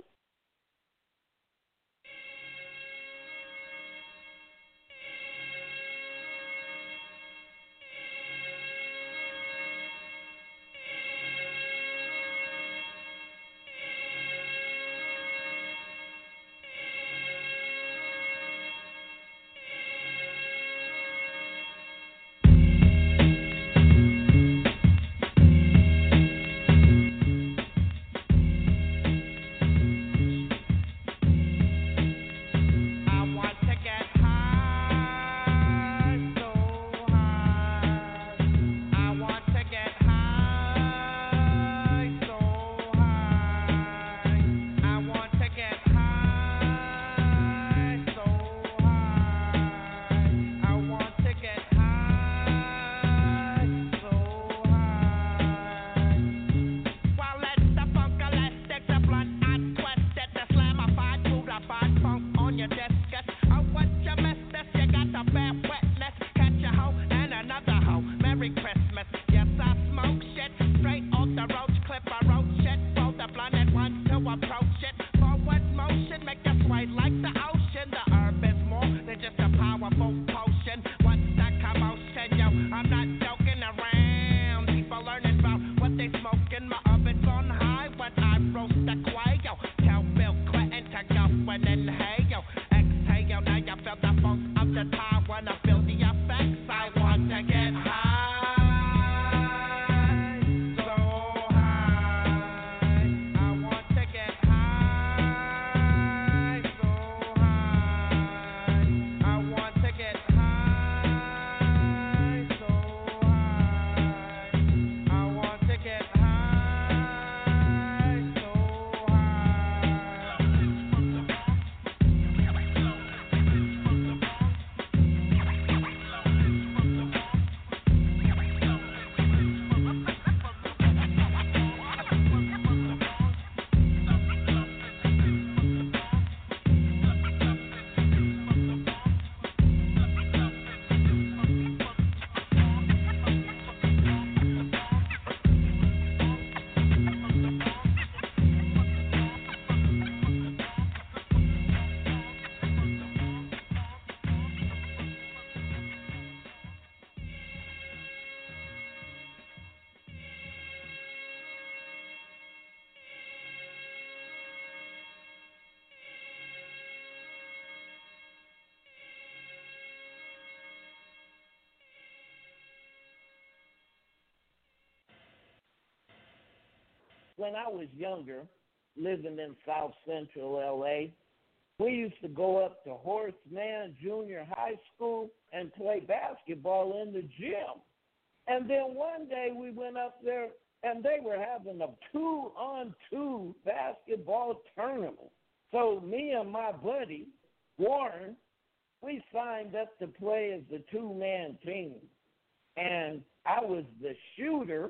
[SPEAKER 3] When I was younger, living in South Central L A, we used to go up to Horace Mann Junior High School and play basketball in the gym. And then one day we went up there, and they were having a two-on-two basketball tournament. So me and my buddy, Warren, we signed up to play as the two-man team. And I was the shooter,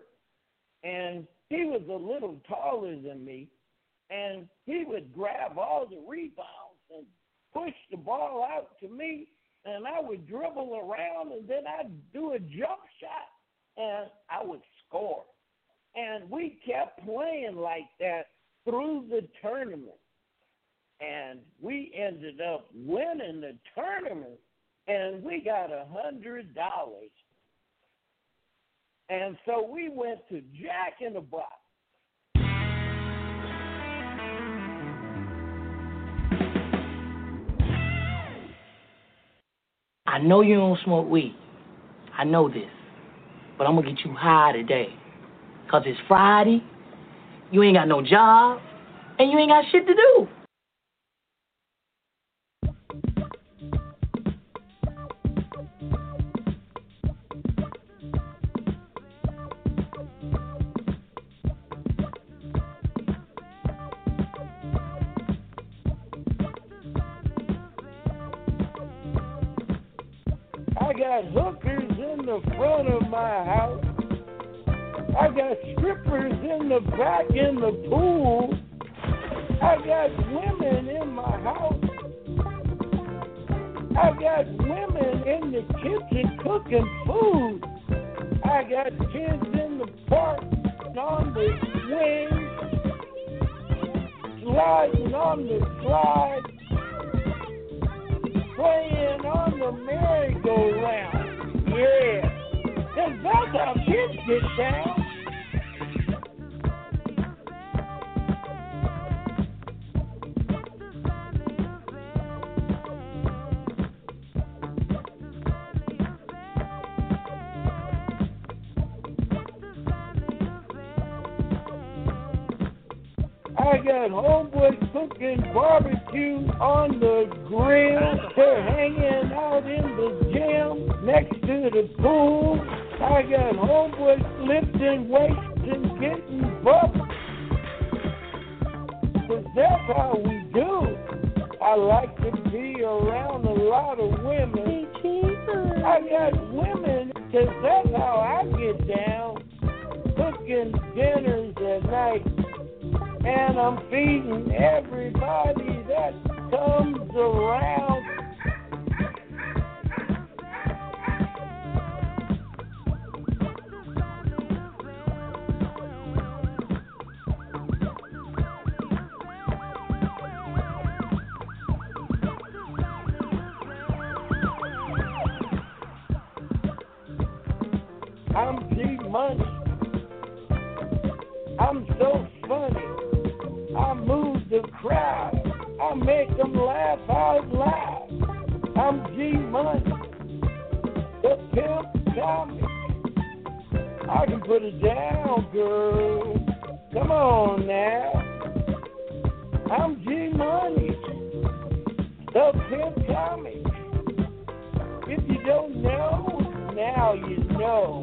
[SPEAKER 3] and he was a little taller than me, and he would grab all the rebounds and push the ball out to me, and I would dribble around, and then I'd do a jump shot, and I would score. And we kept playing like that through the tournament, and we ended up winning the tournament, and we got a hundred dollars. And so we went to Jack in the Box.
[SPEAKER 16] I know you don't smoke weed. I know this. But I'm going to get you high today. Because it's Friday, you ain't got no job, and you ain't got shit to do.
[SPEAKER 3] I got hookers in the front of my house. I got strippers in the back in the pool. I got women in my house. I got women in the kitchen cooking food. I got kids in the park on the swing, sliding on the slide, playing on the merry-go-round. Yeah, 'cause that's how kids get down. I got homeboys cooking barbecue on the grill. They're hanging out in the gym next to the pool. I got homeboys lifting weights and getting buffed. 'Cause that's how we do. I like to be around a lot of women. I got women 'cause that's how I get down. Cooking dinners at night. And I'm feeding everybody that comes around. I'm G Money. I'm so funny. I move the crowd. I make them laugh out loud. I'm G Money, the pimp comic. I can put it down, girl. Come on now. I'm G Money, the pimp comic. If you don't know, now you know.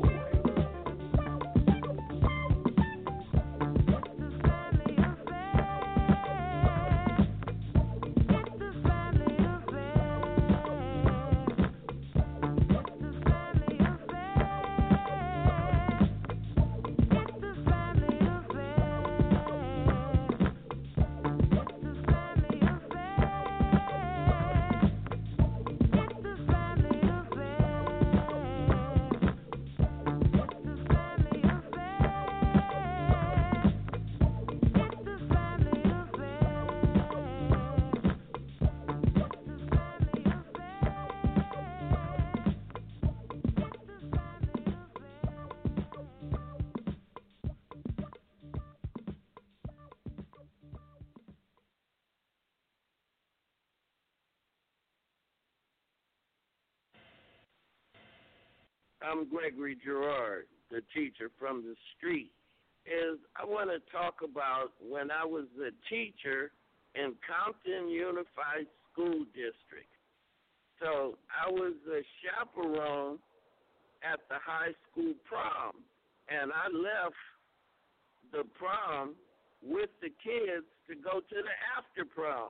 [SPEAKER 3] I'm Gregory Gerard, the teacher from the street. Is I want to talk about when I was a teacher in Compton Unified School District. So I was a chaperone at the high school prom, and I left the prom with the kids to go to the after prom.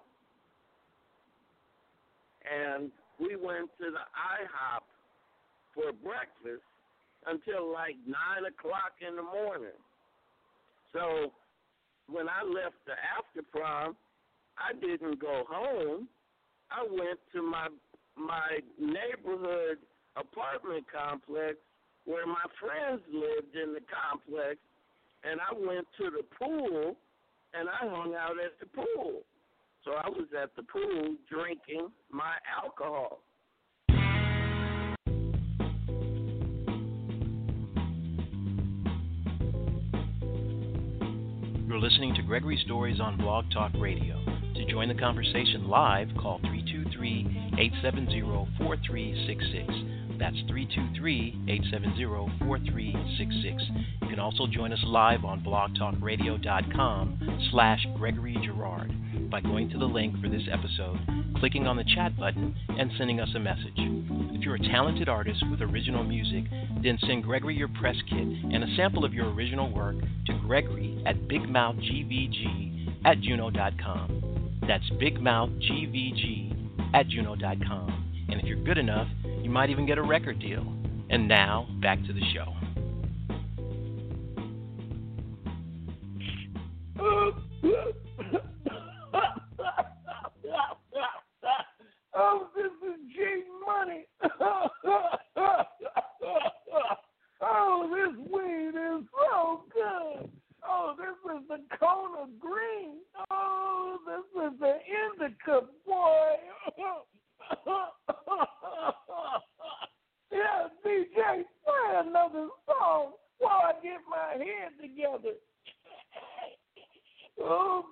[SPEAKER 3] And we went to the IHOP for breakfast until like nine o'clock in the morning. So when I left the after prom, I didn't go home. I went to my my neighborhood apartment complex where my friends lived in the complex, and I went to the pool and I hung out at the pool. So I was at the pool drinking my alcohol.
[SPEAKER 2] You're listening to Gregory Stories on Blog Talk Radio. To join the conversation live, call three two three, eight seven zero, four three six six. That's three two three, eight seven zero, four three six six. You can also join us live on blogtalkradio.com slash Gregory Girard by going to the link for this episode, clicking on the chat button, and sending us a message. If you're a talented artist with original music, then send Gregory your press kit and a sample of your original work to Gregory at bigmouthgvg at juno dot com. That's bigmouthgvg at juno dot com. And if you're good enough, you might even get a record deal. And now, back to the show.
[SPEAKER 3] Oh, this is G Money. Oh, this weed is so good. Oh, this is the Kona Green. Oh, this is the indica, boy. Yeah, D J, play another song while I get my head together. Oh.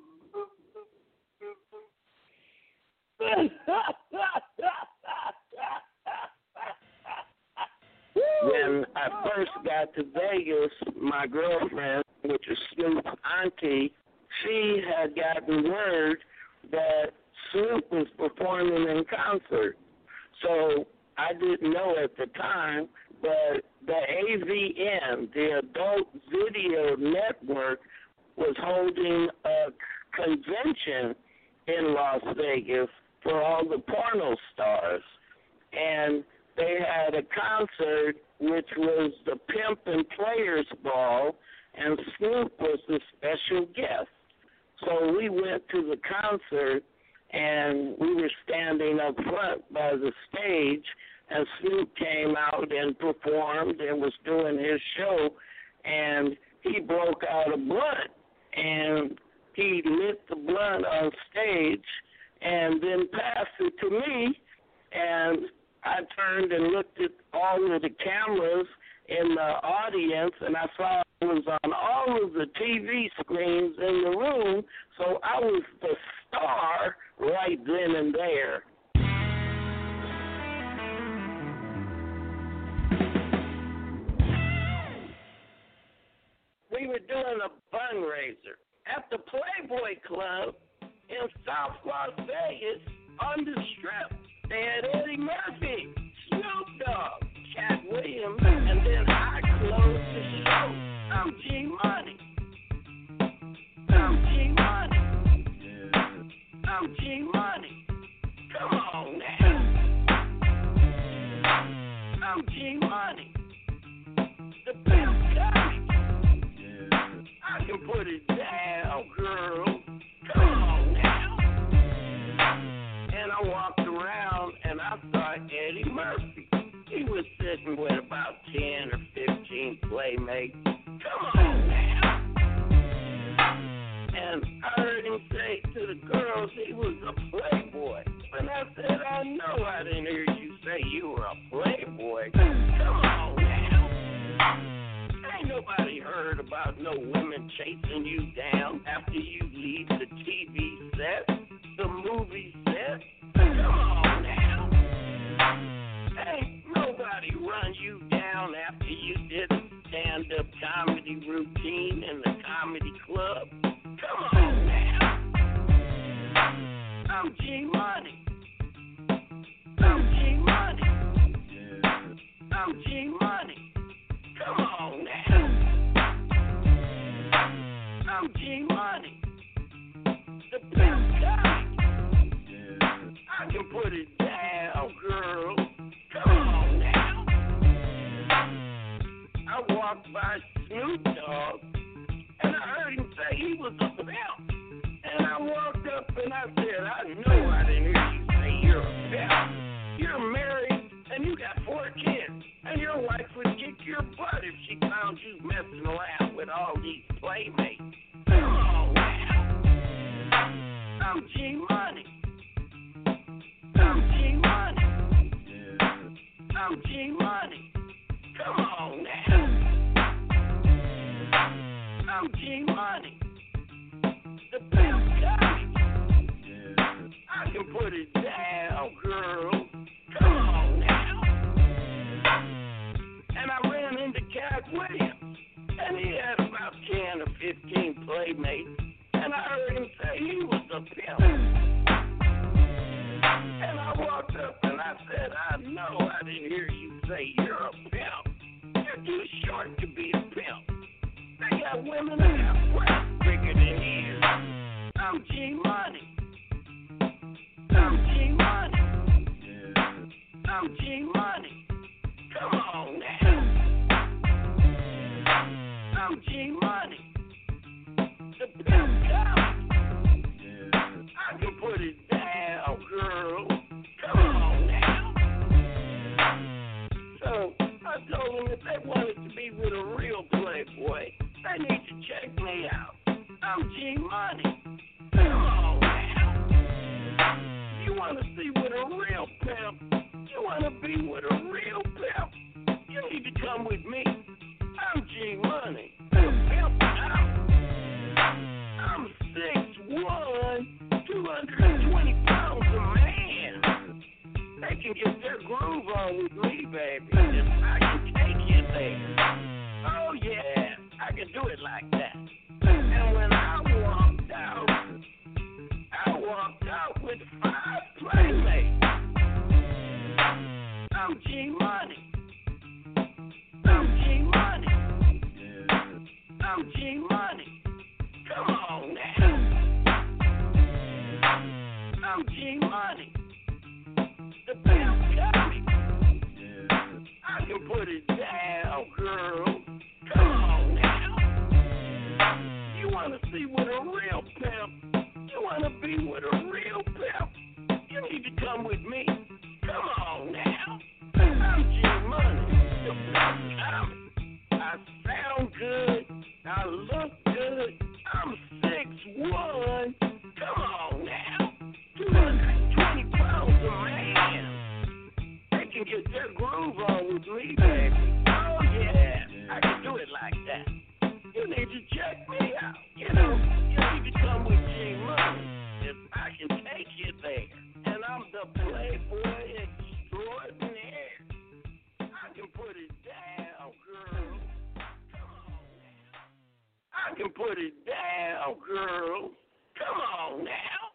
[SPEAKER 4] When I first got to Vegas, my girlfriend, which is Snoop's auntie, she had gotten word that Snoop was performing in concert. So I didn't know at the time, but the A V N, the Adult Video Network, was holding a convention in Las Vegas for all the porno stars. And they had a concert which was the Pimp and Players Ball, and Snoop was the special guest. So we went to the concert, and we were standing up front by the stage, and Snoop came out and performed and was doing his show, and he broke out a blunt, and he lit the blunt on stage and then passed it to me, and I turned and looked at all of the cameras in the audience, and I saw it was on all of the T V screens in the room, so I was the star right then and there. We were doing a fundraiser at the Playboy Club in South Las Vegas on the Strip. They had Eddie Murphy, Snoop Dogg, Cat Williams, and then I closed the show. I'm G Money. I'm G Money. I'm G Money. Come on now. I'm G Money. The Pimp Comic. I can put it down, girl. Come on now. And I walked around and I saw Eddie Murphy. He was sitting with about ten or fifteen playmates. Come on now. And I heard him say to the girls he was a playboy. And I said, I know I didn't hear you say you were a playboy. Come on now. Ain't nobody heard about no women chasing you down after you leave the T V set, the movie set. Come on now. Ain't nobody run you down after you did a stand-up comedy routine in the comedy club. Come on now. I'm G Money. I'm G Money. I'm G Money. Come on now. I'm G Money. The Pimp Comic. I can put it down, girl. Come on now. I walked by Snoop Dogg, and I heard him say he was a pimp. And I walked up and I said, I know I didn't hear you say you're a pimp. You're married and you got four kids, and your wife would kick your butt if she found you messing around with all these playmates. Come on now. I'm G Money. I'm G Money. I'm G Money. Come on now. I'm G Money. The Pimp Comic. I can put it down, girl. playmate, and I heard him say he was a pimp. And I walked up and I said, I know I didn't hear you say you're a pimp. You're too short to be a pimp. They got women that have breasts bigger than his. I'm G-Money. I'm G-Money. I'm G-Money. Come on now. I'm G-Money. The pimp coming. I can put it down, girl. Come on now. So I told them if they wanted to be with a real playboy, they need to check me out. I'm G-Money. Come on now. You want to see with a real pimp? You want to be with a real pimp? You need to come with me. I'm G-Money. The pimp out. I'm six one, two hundred twenty pounds a man. They can get their groove on with me, baby. If I can take you there. Oh, yeah, I can do it like that. And when I walked out, I walked out with five playmates. I'm G-Money. I'm G-Money. I'm G-Money. Come on now. I'm G-Money. The pimp got me. I can put it down, girl. Come on now. You want to see with a real pimp? You want to be with a real pimp? You need to come with me. Come on now. I'm G-Money. The pimp got me. I sound good. I look good. I'm six one. Come on now. two hundred twenty pounds a man. They can get their groove on with me, baby. Oh, yeah. I can do it like that. You need to check me out. You know, you need to come with G-Money if I can take you there. And I'm the playboy extraordinaire. I can put it down, girl. I can put it down, girl. Come on now.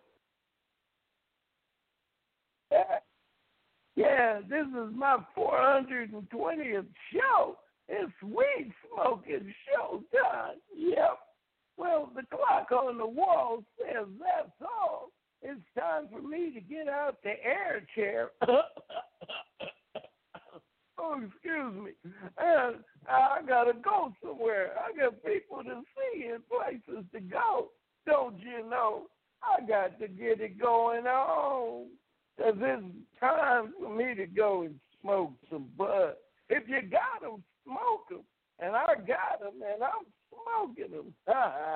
[SPEAKER 3] Yeah, yeah, this is my four hundred twentieth show. It's weed smoking show time. Yep. Well, the clock on the wall says that's all. It's time for me to get out the air chair. Oh, excuse me. And I gotta go somewhere. I got people to see and places to go. Don't you know? I got to get it going on. Because it's time for me to go and smoke some bud. If you got them, smoke them. And I got them, and I'm smoking them. So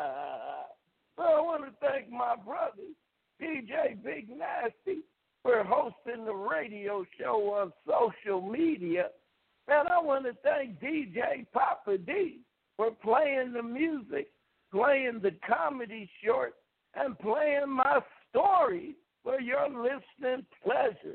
[SPEAKER 3] I want to thank my brother, D J Big Nasty, for hosting the radio show on social media. And I want to thank D J Papa D for playing the music, playing the comedy short, and playing my story for your listening pleasure.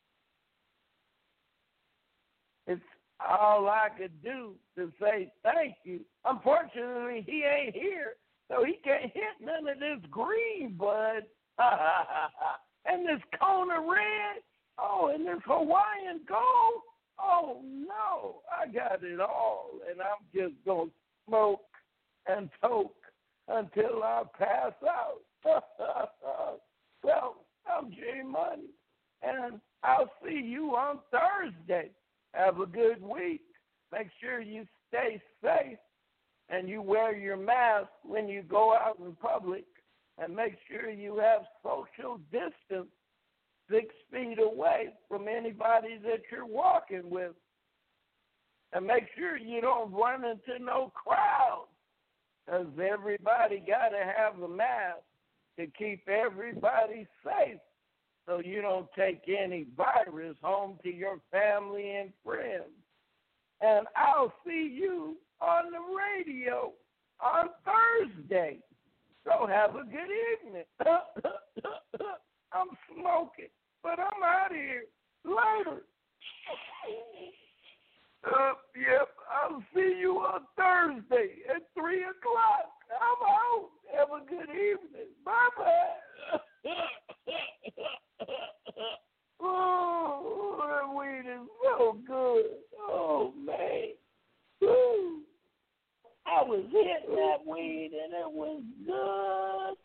[SPEAKER 3] It's all I could do to say thank you. Unfortunately, he ain't here, so he can't hit none of this green bud. And this Kona red. Oh, and this Hawaiian gold. Oh, no. I got it all, and I'm just going to smoke and toke until I pass out. Well, I'm G-Money, and I'll see you on Thursday. Have a good week. Make sure you stay safe, and you wear your mask when you go out in public, and make sure you have social distance six feet away from anybody that you're walking with. And make sure you don't run into no crowd, because everybody got to have a mask to keep everybody safe so you don't take any virus home to your family and friends. And I'll see you on the radio on Thursday. So have a good evening. I'm smoking, but I'm out of here. Later. Uh, yep, I'll see you on Thursday at three o'clock. I'm out. was hitting that weed and it was good.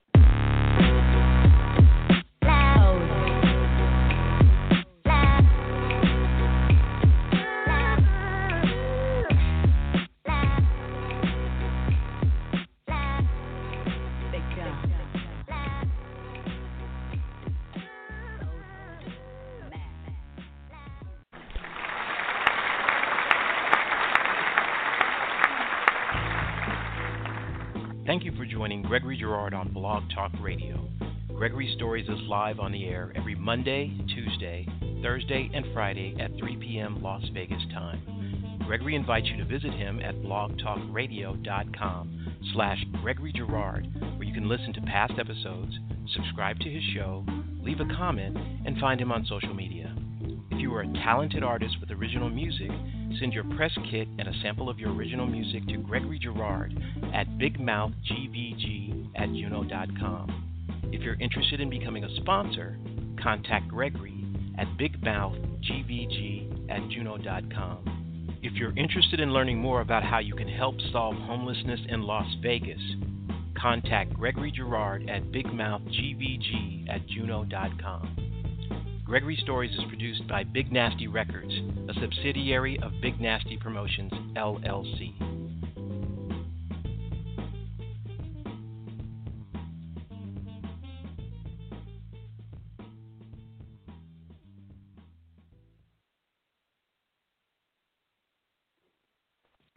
[SPEAKER 2] Thank you for joining Gregory Girard on Blog Talk Radio. Gregory Stories is live on the air every Monday, Tuesday, Thursday, and Friday at three p.m. Las Vegas time. Gregory invites you to visit him at blogtalkradio.com slash Gregory Girard, where you can listen to past episodes, subscribe to his show, leave a comment, and find him on social media. If you are a talented artist with original music, send your press kit and a sample of your original music to Gregory Girard at bigmouthgvg at juno dot com. If you're interested in becoming a sponsor, contact Gregory at bigmouthgvg at juno dot com. If you're interested in learning more about how you can help solve homelessness in Las Vegas, contact Gregory Girard at bigmouthgvg at juno dot com. Gregory Stories is produced by Big Nasty Records, a subsidiary of Big Nasty Promotions, L L C.